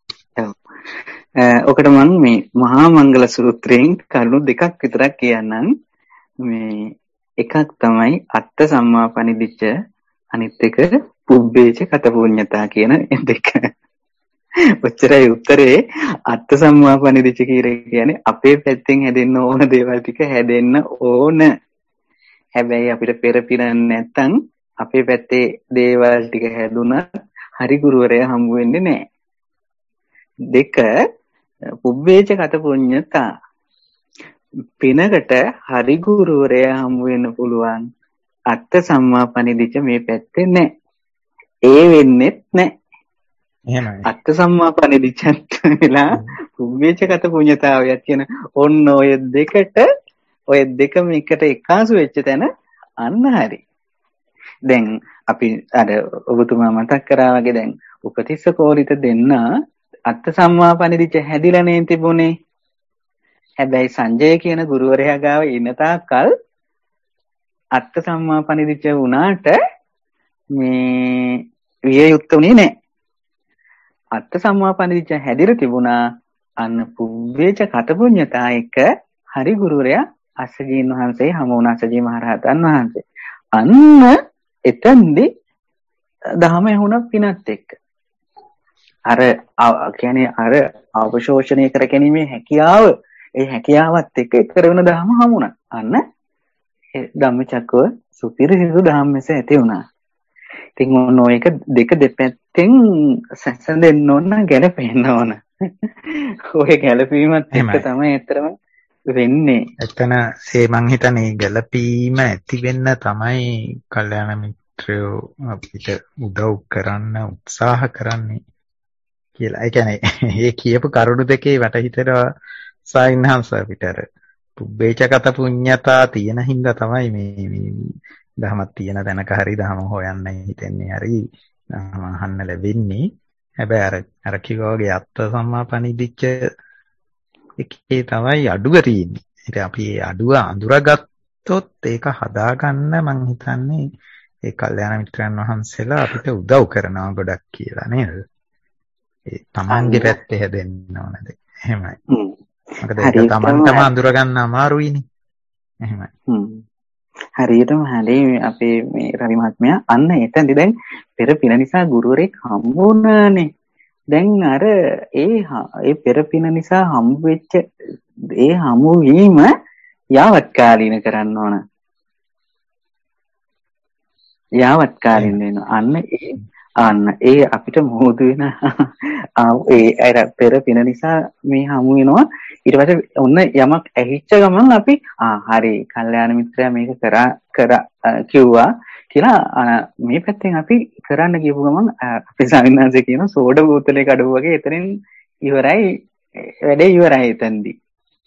B: ඔකට මම මේ මහා මංගල සූත්‍රයෙන් කරුණු දෙකක් විතරක් කියන්නම්. මේ එකක් තමයි අත්ත සම්මාපනිදිච්ච, අනිත් එක පුබ්බේච කත පුඤ්ඤතා කියන දෙක. ඔච්චරයි උත්තරේ. අත්ත සම්මාපනිදිච්ච කියන්නේ අපේ පැත්තෙන් හැදෙන්න ඕන දේවල් ටික හැදෙන්න ඕන. හැබැයි අපිට පෙර පිරන්නේ නැත්තම් අපේ පැත්තේ දේවල් ටික හැදුනත් හරි ගුරුවරයා හම්බ වෙන්නේ නැහැ. දෙක පුබ්බේච කත පුඤ්ඤතා. පිනකට හරි ගුරුවරයා හම්බ වෙන්න පුළුවන්. අත්ත සම්මාපනිදිච්ච මේ පැත්තේ නැහැ. ඒ වෙන්නේත් නැහැ.
A: එහෙමයි.
B: අත්ත සම්මාපනිදිච්චත් වෙලා පුබ්බේච කත පුඤ්ඤතාවය කියන ඔන්න ඔය දෙකට ඔය දෙකම එකට එකාසු වෙච්ච තැන අන්න හරි. දැන් අපි අර ඔබතුමා මතක් කරා වගේ දැන් උපතිස්ස කෝරිත දෙන්න අත්ත සම්මාපනිදිච්ච හැදිලා නේ තිබුණේ. හැබැයි සංජය කියන ගුරුවරයා ගාව ඉන්න තාක්කල් අත්ත සම්මාපනිදිච්ච වුණාට මේ විය යුක්තුනේ නැහැ. අත්ත සම්මාපනිදිච්ච හැදිලා තිබුණා අන්න පුබ්බේච කත පුඤ්ඤතා එක හරි ගුරුවරයා අස්සජීන් වහන්සේ හමු වුණ අස්සජී මහරහතන් වහන්සේ. අන්න එතෙන්දී දහම ඇහුණා පිනත් එක්ක. අර කියන්නේ අර අවශෝෂණය කර ගැනීමේ හැකියාව ඒ හැකියාවත් එක්ක කරන දහම හමුණා. අන්න ධම්මචක්කව සුපිරිසිදු ධම්මස ඇති වුණා. ඉතින් මොන එක දෙක දෙපැත්තෙන් සැසඳෙන්න ඕන ගැලපෙන්න ඕන. ඔය ගැලපීමත් එක්ක තමයි ඇත්තටම වෙන්නේ.
A: එතන ඒ මං හිතන්නේ ගැලපීම ඇති වෙන්න තමයි කල්යාණ මිත්‍රයෝ අපිට උදව් කරන්න උත්සාහ කරන්නේ කියලා. ඒ කියන්නේ මේ කියපු කරුණු දෙකේ වටහිතර සායින්හන්ස අපිට අර පුබ්බේච කත පුඤ්ඤතා තියෙන හින්දා තමයි මේ මේ දහමක් තියෙන තැනක හරි දහම හොයන්න හිතෙන්නේ හරි අහන්න ලැබෙන්නේ. හැබැයි අර අර කිව්වා වගේ අත්ත සම්මාපනිදිච්ච එකේ තමයි අඩුව තියෙන්නේ. ඉතින් අපි ඒ අඩුව අඳුරගත්තොත් ඒක හදාගන්න මං හිතන්නේ ඒ කල්යාණ මිත්‍රයන් වහන්සේලා අපිට උදව් කරනවා ගොඩක් කියලා නේද? ඒ තමන්ගේ පැත්තේ හැදෙන්න ඕනද? එහෙමයි. මොකද ඒක තමන්ටම අඳුරගන්න අමාරුයිනේ. එහෙමයි.
B: හරියටම හරිය අපේ මේ රවි මහත්මයා අන්න එතනදී දැන් පෙර පින නිසා ගුරුවරයෙක් හම්බ වුණානේ. දැන් අර ඒ ඒ පෙර පින නිසා හම්බ වෙච්ච ඒ හමු වීම යාවත් කාලීන කරන්න ඕන. යාවත් කාලීන වෙනවා. අන්න ඒ අන්න ඒ අපිට මොහොදු වෙන ඒ අර පෙර පින නිසා මේ හමු වෙනවා. ඊට පස්සේ ඔන්න යමක් ඇහිච්ච ගමන් අපි ආ හරි කල්යාණ මිත්‍රයා මේක කරා කරා කිව්වා කියලා මේ පැත්තෙන් අපි කරන්න කියපු ගමන් අපි සාමිනාංශ කියන සෝඩ බෝතලේ කඩුව වගේ එතනින් ඉවරයි වැඩේ ඉවරයි එතනදී.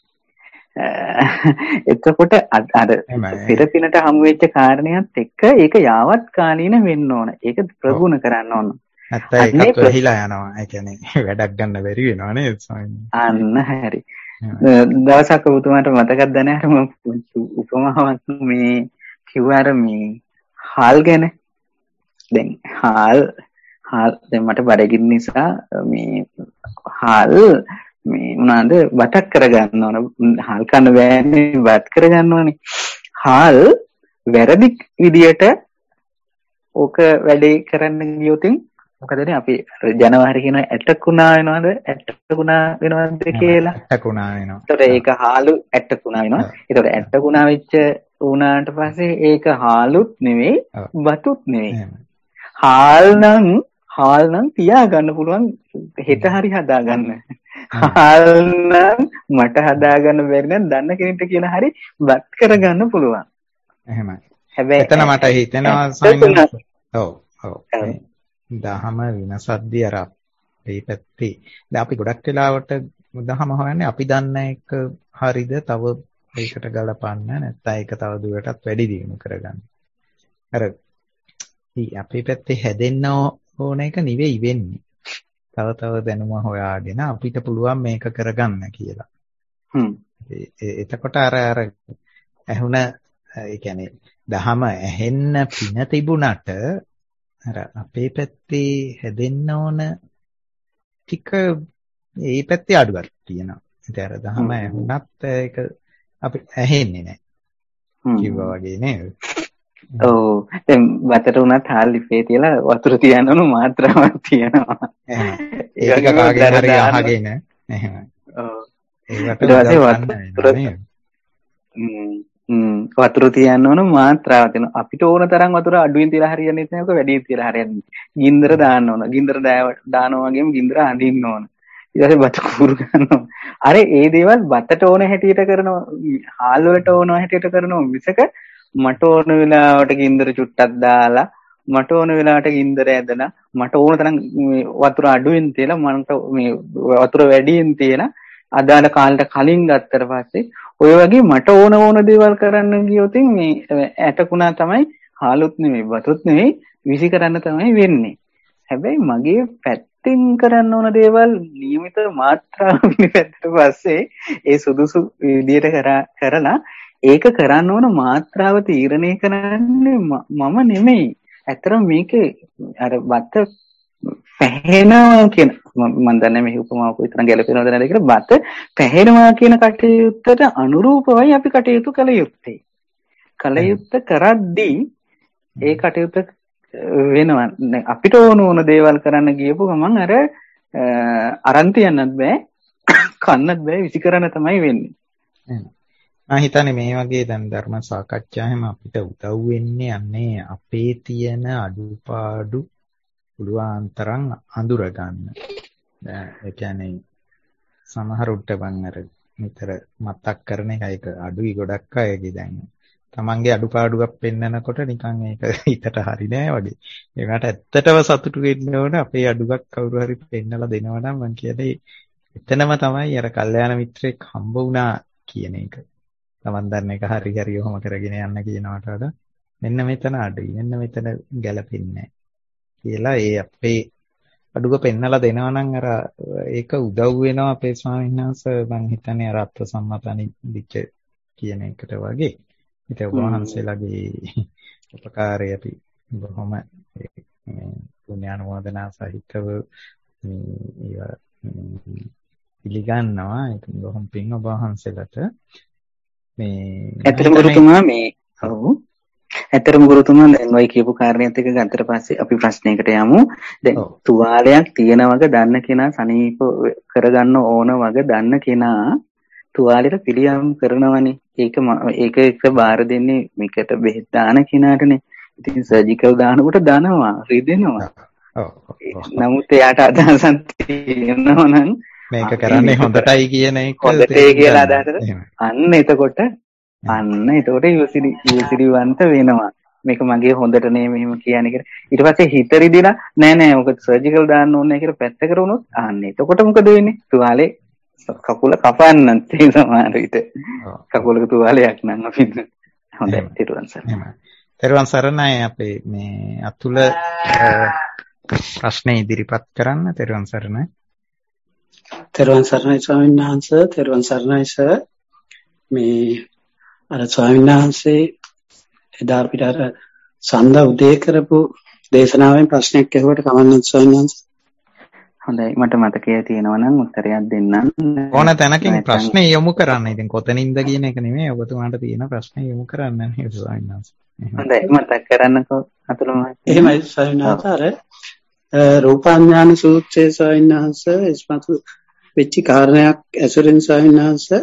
B: එතකොට අර පෙර පිනට හමු වෙච්ච කාරණයක් එක්ක ඒක යාවත් කාලීන වෙන්න ඕන. ඒක ප්‍රගුණ කරන්න ඕන.
A: නැත්නම් ඒකත් වෙහිලා යනවා. ඒ කියන්නේ වැඩක් ගන්න බැරි වෙනවා නේද ස්වාමීනි?
B: අන්න හරි. දවසක් ඔබතුමාට මතකද නැහැ මම උපමාවක් මේ කිව්වාර මේ හාල් ගැන. දැන් හාල් හාල් දැන් මට බඩගින්න නිසා මේ හාල් මේ මොනවාද බතක් කරගන්න ඕන. හාල් කන්න බෑනේ බත් කරගන්න ඕනේ. හාල් වැරදි විදියට ඕක වැඩේ කරන්න ගියොත් මොකදනේ අපි ජනවාරි කියන ඇටකුණා වෙනවද ඇටකුණා වෙනවද කියලා
A: ඇටකුණා වෙනවා.
B: ඒතකොට ඒක හාලු ඇටකුණා වෙනවා. ඒතකොට ඇටකුණා වෙච්ච උනාට පස්සේ ඒක හාලුත් නෙවෙයි බතුත් නෙවෙයි. හාල් නම් හාල් නම් තියා ගන්න පුළුවන් හෙට හරි හදා ගන්න. හාල් නම් මට හදාගන්න බැරි නම් දන්න කෙනෙක්ට කියලා හරි වත් කරගන්න පුළුවන්.
A: එහෙමයි.
B: හැබැයි
A: එතන මට හිතෙනවා සයින්ස් ඔව් ඔව් දහම විනසද්දී අර අපේ පැත්තේ දැන් අපි ගොඩක් වෙලාවට දහම හොයන්නේ අපි දන්න එක හරිද තව ඒකට ගලපන්න නැත්නම් ඒක තව දුරටත් වැඩි දියුණු කරගන්න. අර අපේ පැත්තේ හැදෙන්න ඕන එක නෙවෙයි වෙන්නේ. තව තව දැනුම හොයාගෙන අපිට පුළුවන් මේක කරගන්න කියලා.
B: හ්ම්.
A: එතකොට අර අර ඇහුණ ඒ කියන්නේ දහම ඇහෙන්න පින තිබුණට අර අපේ පැත්තේ හැදෙන්න ඕන ටික ඒ පැත්තේ අඩුවක් තියෙනවා. ඉතින් අර දහම ඇහුණත් ඒක අපි ඇහෙන්නේ නැහැ. කිව්වා වගේ නේද?
B: ඔව් දැන් වතට උනත් හාල් ලිපේ තියලා වතුර තියන්න ඕන මාත්‍රාවක් තියෙනවා.
A: ඒක කාගෙන් හරි අහගෙන එහෙමයි. ඔව්. ඒකට
B: වතුර තියන්න ඕන මාත්‍රාවක් තියෙනවා. අපිට ඕන තරම් වතුර අඩුවෙන් තියලා හරියන්නේ නැහැ. ඔක වැඩියෙන් තියලා හරියන්නේ. ගින්දර දාන්න ඕන. ගින්දර දානවා වගේම ගින්දර අඳින්න ඕන. ඊට පස්සේ බත කුරු ගන්නවා. අර ඒ දේවල් බතට ඕන හැටියට කරනවා. හාල් වලට ඕන හැටියට කරනවා මිසක මට ඕන වෙලාවට ගින්දර චුට්ටක් දාලා මට ඕන වෙලාවට ගින්දර ඇදලා මට ඕන තරම් වතුර අඩුවෙන් තියලා මට මේ වතුර වැඩියෙන් තියලා අදාළ කාලයට කලින් ගත්තට පස්සේ ඔය වගේ මට ඕන ඕන දේවල් කරන්න ගියොත් මේ ඇටකුණා තමයි හාලුත් නෙමෙයි වතුත් නෙමෙයි විසි කරන්න තමයි වෙන්නේ. හැබැයි මගේ පැත්තෙන් කරන්න ඕන දේවල් නියමිත මාත්‍රාව පිළිපැද්දට පස්සේ ඒ සුදුසු විදියට කරලා ඒක කරන්න ඕන මාත්‍රාව තීරණය කරන්නේ මම නෙමෙයි. ඇත්තටම මේකේ අර බත පැහැෙනවා කියන මම දන්නේ මේ උපමාවක විතර ගැලපෙනවද නැද්ද කියලා බත පැහැෙනවා කියන කටයුත්තට අනුරූපවයි අපි කටයුතු කළ යුත්තේ. කළ යුත්ත කරද්දී ඒ කටයුත්ත වෙනවා. අපිට ඕන ඕන දේවල් කරන්න ගියපු ගමන් අර අරන් තියන්නත් බෑ කන්නත් බෑ විසි කරන්න තමයි වෙන්නේ.
A: මම හිතන්නේ මේ වගේ දැන් ධර්ම සාකච්ඡාවෙම අපිට උදව් වෙන්නේ අන්නේ අපේ තියෙන අඩුපාඩු පුළුවන් තරම් අඳුර ගන්න. ඒ කියන්නේ සමහරුන්ට මම අර නිතර මතක් කරන එක ඒක අඩුයි ගොඩක් අයගේ දැන් තමන්ගේ අඩුපාඩුවක් පෙන්නනකොට නිකන් ඒක හිතට හරි නෑ වගේ. ඒකට ඇත්තටම සතුටු වෙන්න ඕන අපේ අඩුවක් කවුරු හරි පෙන්නලා දෙනවා නම් මම කියන්නේ එතනම තමයි අර කල්යාණ මිත්‍රෙක් හම්බ වුණා කියන එක. තමන් දන්න එක හරි හරි ඔහොම කරගෙන යන්න කියනවට වඩා මෙන්න මෙතන අඩුයි මෙන්න මෙතන ගැලපෙන්නේ කියලා ඒ අපේ අඩුව පෙන්නලා දෙනවා නම් අර ඒක උදව් වෙනවා අපේ ස්වාමීන් වහන්සේ මම හිතන්නේ අර අත්ව සම්මතනි දිච්ච කියන එකට වගේ. ඒක ඔබ වහන්සේලාගේ උපකාරය අපි බොහොම පුණ්‍යානුමෝදනා සහිතව ඒවා පිළිගන්නවා. ඒක බොහොම පින් ඔබ වහන්සේලාට. මේ
B: ඇත්තටම ගුරුතුමා මේ ඔව් ඇත්තටම ගුරුතුමා දැන් ඔය කියපු කාරණේත් එක ගත්තට පස්සේ අපි ප්‍රශ්නයකට යමු. දැන් තුවාලයක් තියෙන වගේ දන්න කෙනා සනීප කරගන්න ඕන වගේ දන්න කෙනා තුවාලෙට පිළියම් කරනවනේ. ඒක ඒක එක බාර දෙන්නේ මේකට බෙහෙත් දාන කෙනාටනේ. ඉතින් සර්ජිකල් දානකොට දානවා රිදෙනවා. ඔව්. නමුත් එයාට අදහසක් තියෙනවා නම්
A: මේක කරන්නේ හොඳටයි කියන එක
B: හොඳටයි කියලා අදහසට අන්න එතකොට අන්න එතකොට ඉවසිලි ඉවසිලිවන්ත වෙනවා. මේක මගේ හොඳට නේ මෙහෙම කියන්නේ කියලා. ඊට පස්සේ හිත රිදිලා නෑ නෑ මොකද සර්ජිකල් දාන්න ඕනේ කියලා පැත්තකට වුණොත් අන්න එතකොට මොකද වෙන්නේ? තුවාලේ කකුල කපන්නත් ඒ සමහර විට. කකුලක තුවාලයක් නම් අපිට හොඳයි තිරුවන් සරණයි.
A: තිරුවන් සරණයි අපේ මේ අතුල ප්‍රශ්න ඉදිරිපත් කරන්න තිරුවන් සරණයි.
F: තෙරුවන් සරණයි ස්වාමීන් වහන්සේ. තෙරුවන් සරණයි සර්. මේ අර ස්වාමීන් වහන්සේ එදා අපිට අර සඳ උදේ කරපු දේශනාවෙන් ප්‍රශ්නයක් ඇහුවට කමන්නේ ස්වාමීන් වහන්සේ.
B: හොඳයි මට මතකය තියෙනවා නම් උත්තරයක් දෙන්නම්.
A: ඕන තැනකින් ප්‍රශ්නේ යොමු කරන්න. ඉතින් කොතනින්ද කියන එක නෙමෙයි ඔබතුමාට තියෙන ප්‍රශ්නේ යොමු කරන්න නේද ස්වාමීන් වහන්සේ.
B: හොඳයි මතක් කරන්නකෝ අතුලම.
F: එහෙමයි ස්වාමීන් වහන්සේ. රූපාඥාන සූත්‍රයේ ස්වාමීන් වහන්සේ ඉස්මතු වෙච්ච කාරණයක් ඇසුරෙන් ස්වාමීන් වහන්සේ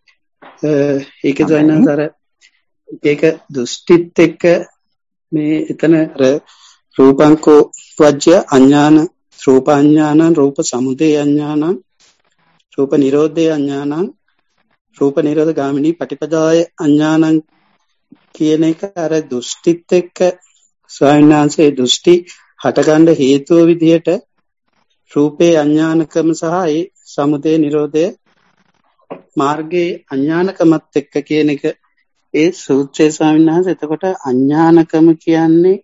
F: ඒක ස්වාමීන් වහන්සේ ඒක දෘෂ්ටිත් එක්ක මේ එතන අර රූපංකෝ වජ්‍ය අඥාන රූපාඥාන රූප සමුදය අඥාන රූප නිරෝධේ අඥානං රූප නිරෝධ ගාමිනී පටිපදාය අඥානං කියන එක අර දෘෂ්ටිත් එක්ක ස්වාමීන් වහන්සේ දෘෂ්ටි හටගන්න හේතුව විදිහට රූපේ අඥානකම සහ ඒ සමුදය නිරෝධය මාර්ගයේ අඥානකමත් එක්ක කියන එක ඒ සූත්‍රයේ ස්වාමීන් වහන්සේ එතකොට අඥානකම කියන්නේ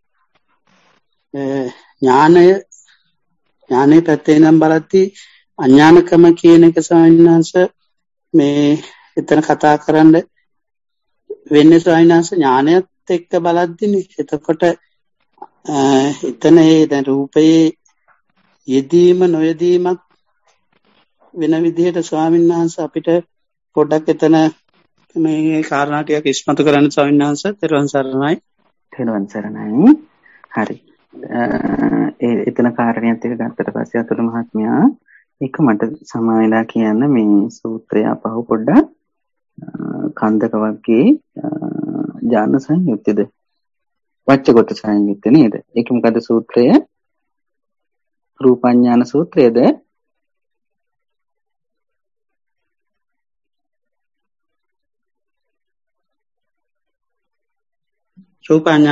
F: ඥානය ඥානයේ පැත්තේ නම් බලද්දී අඥානකම කියන එක ස්වාමීන් වහන්සේ මේ එතන කතා කරන්න වෙන්නේ ස්වාමීන් වහන්සේ ඥානයත් එක්ක බලද්දීනේ. එතකොට එතන ඒ දැන් රූපයේ යෙදීම නොයෙදීමත් වෙන විදිහට ස්වාමීන් වහන්සේ අපිට පොඩ්ඩක් එතන මේ කාරණා ටිකක් ඉස්මතු කරන්න ස්වාමීන් වහන්සේ. තෙරුවන් සරණයි.
B: තෙරුවන් සරණයි. හරි. ඒ එතන කාරණියත් එක ගත්තට පස්සේ අතුරු මහත්මයා එක මට සමාවෙලා කියන්න මේ සූත්‍රය අපහු පොඩ්ඩක් කන්දක වර්ගයේ ඥාන සංයුත්තේද වච්චගත සංයුත්තේ නේද? ඒක මොකද සූත්‍රය? රූපඥාන සූත්‍රයේද?
F: රූපඥාන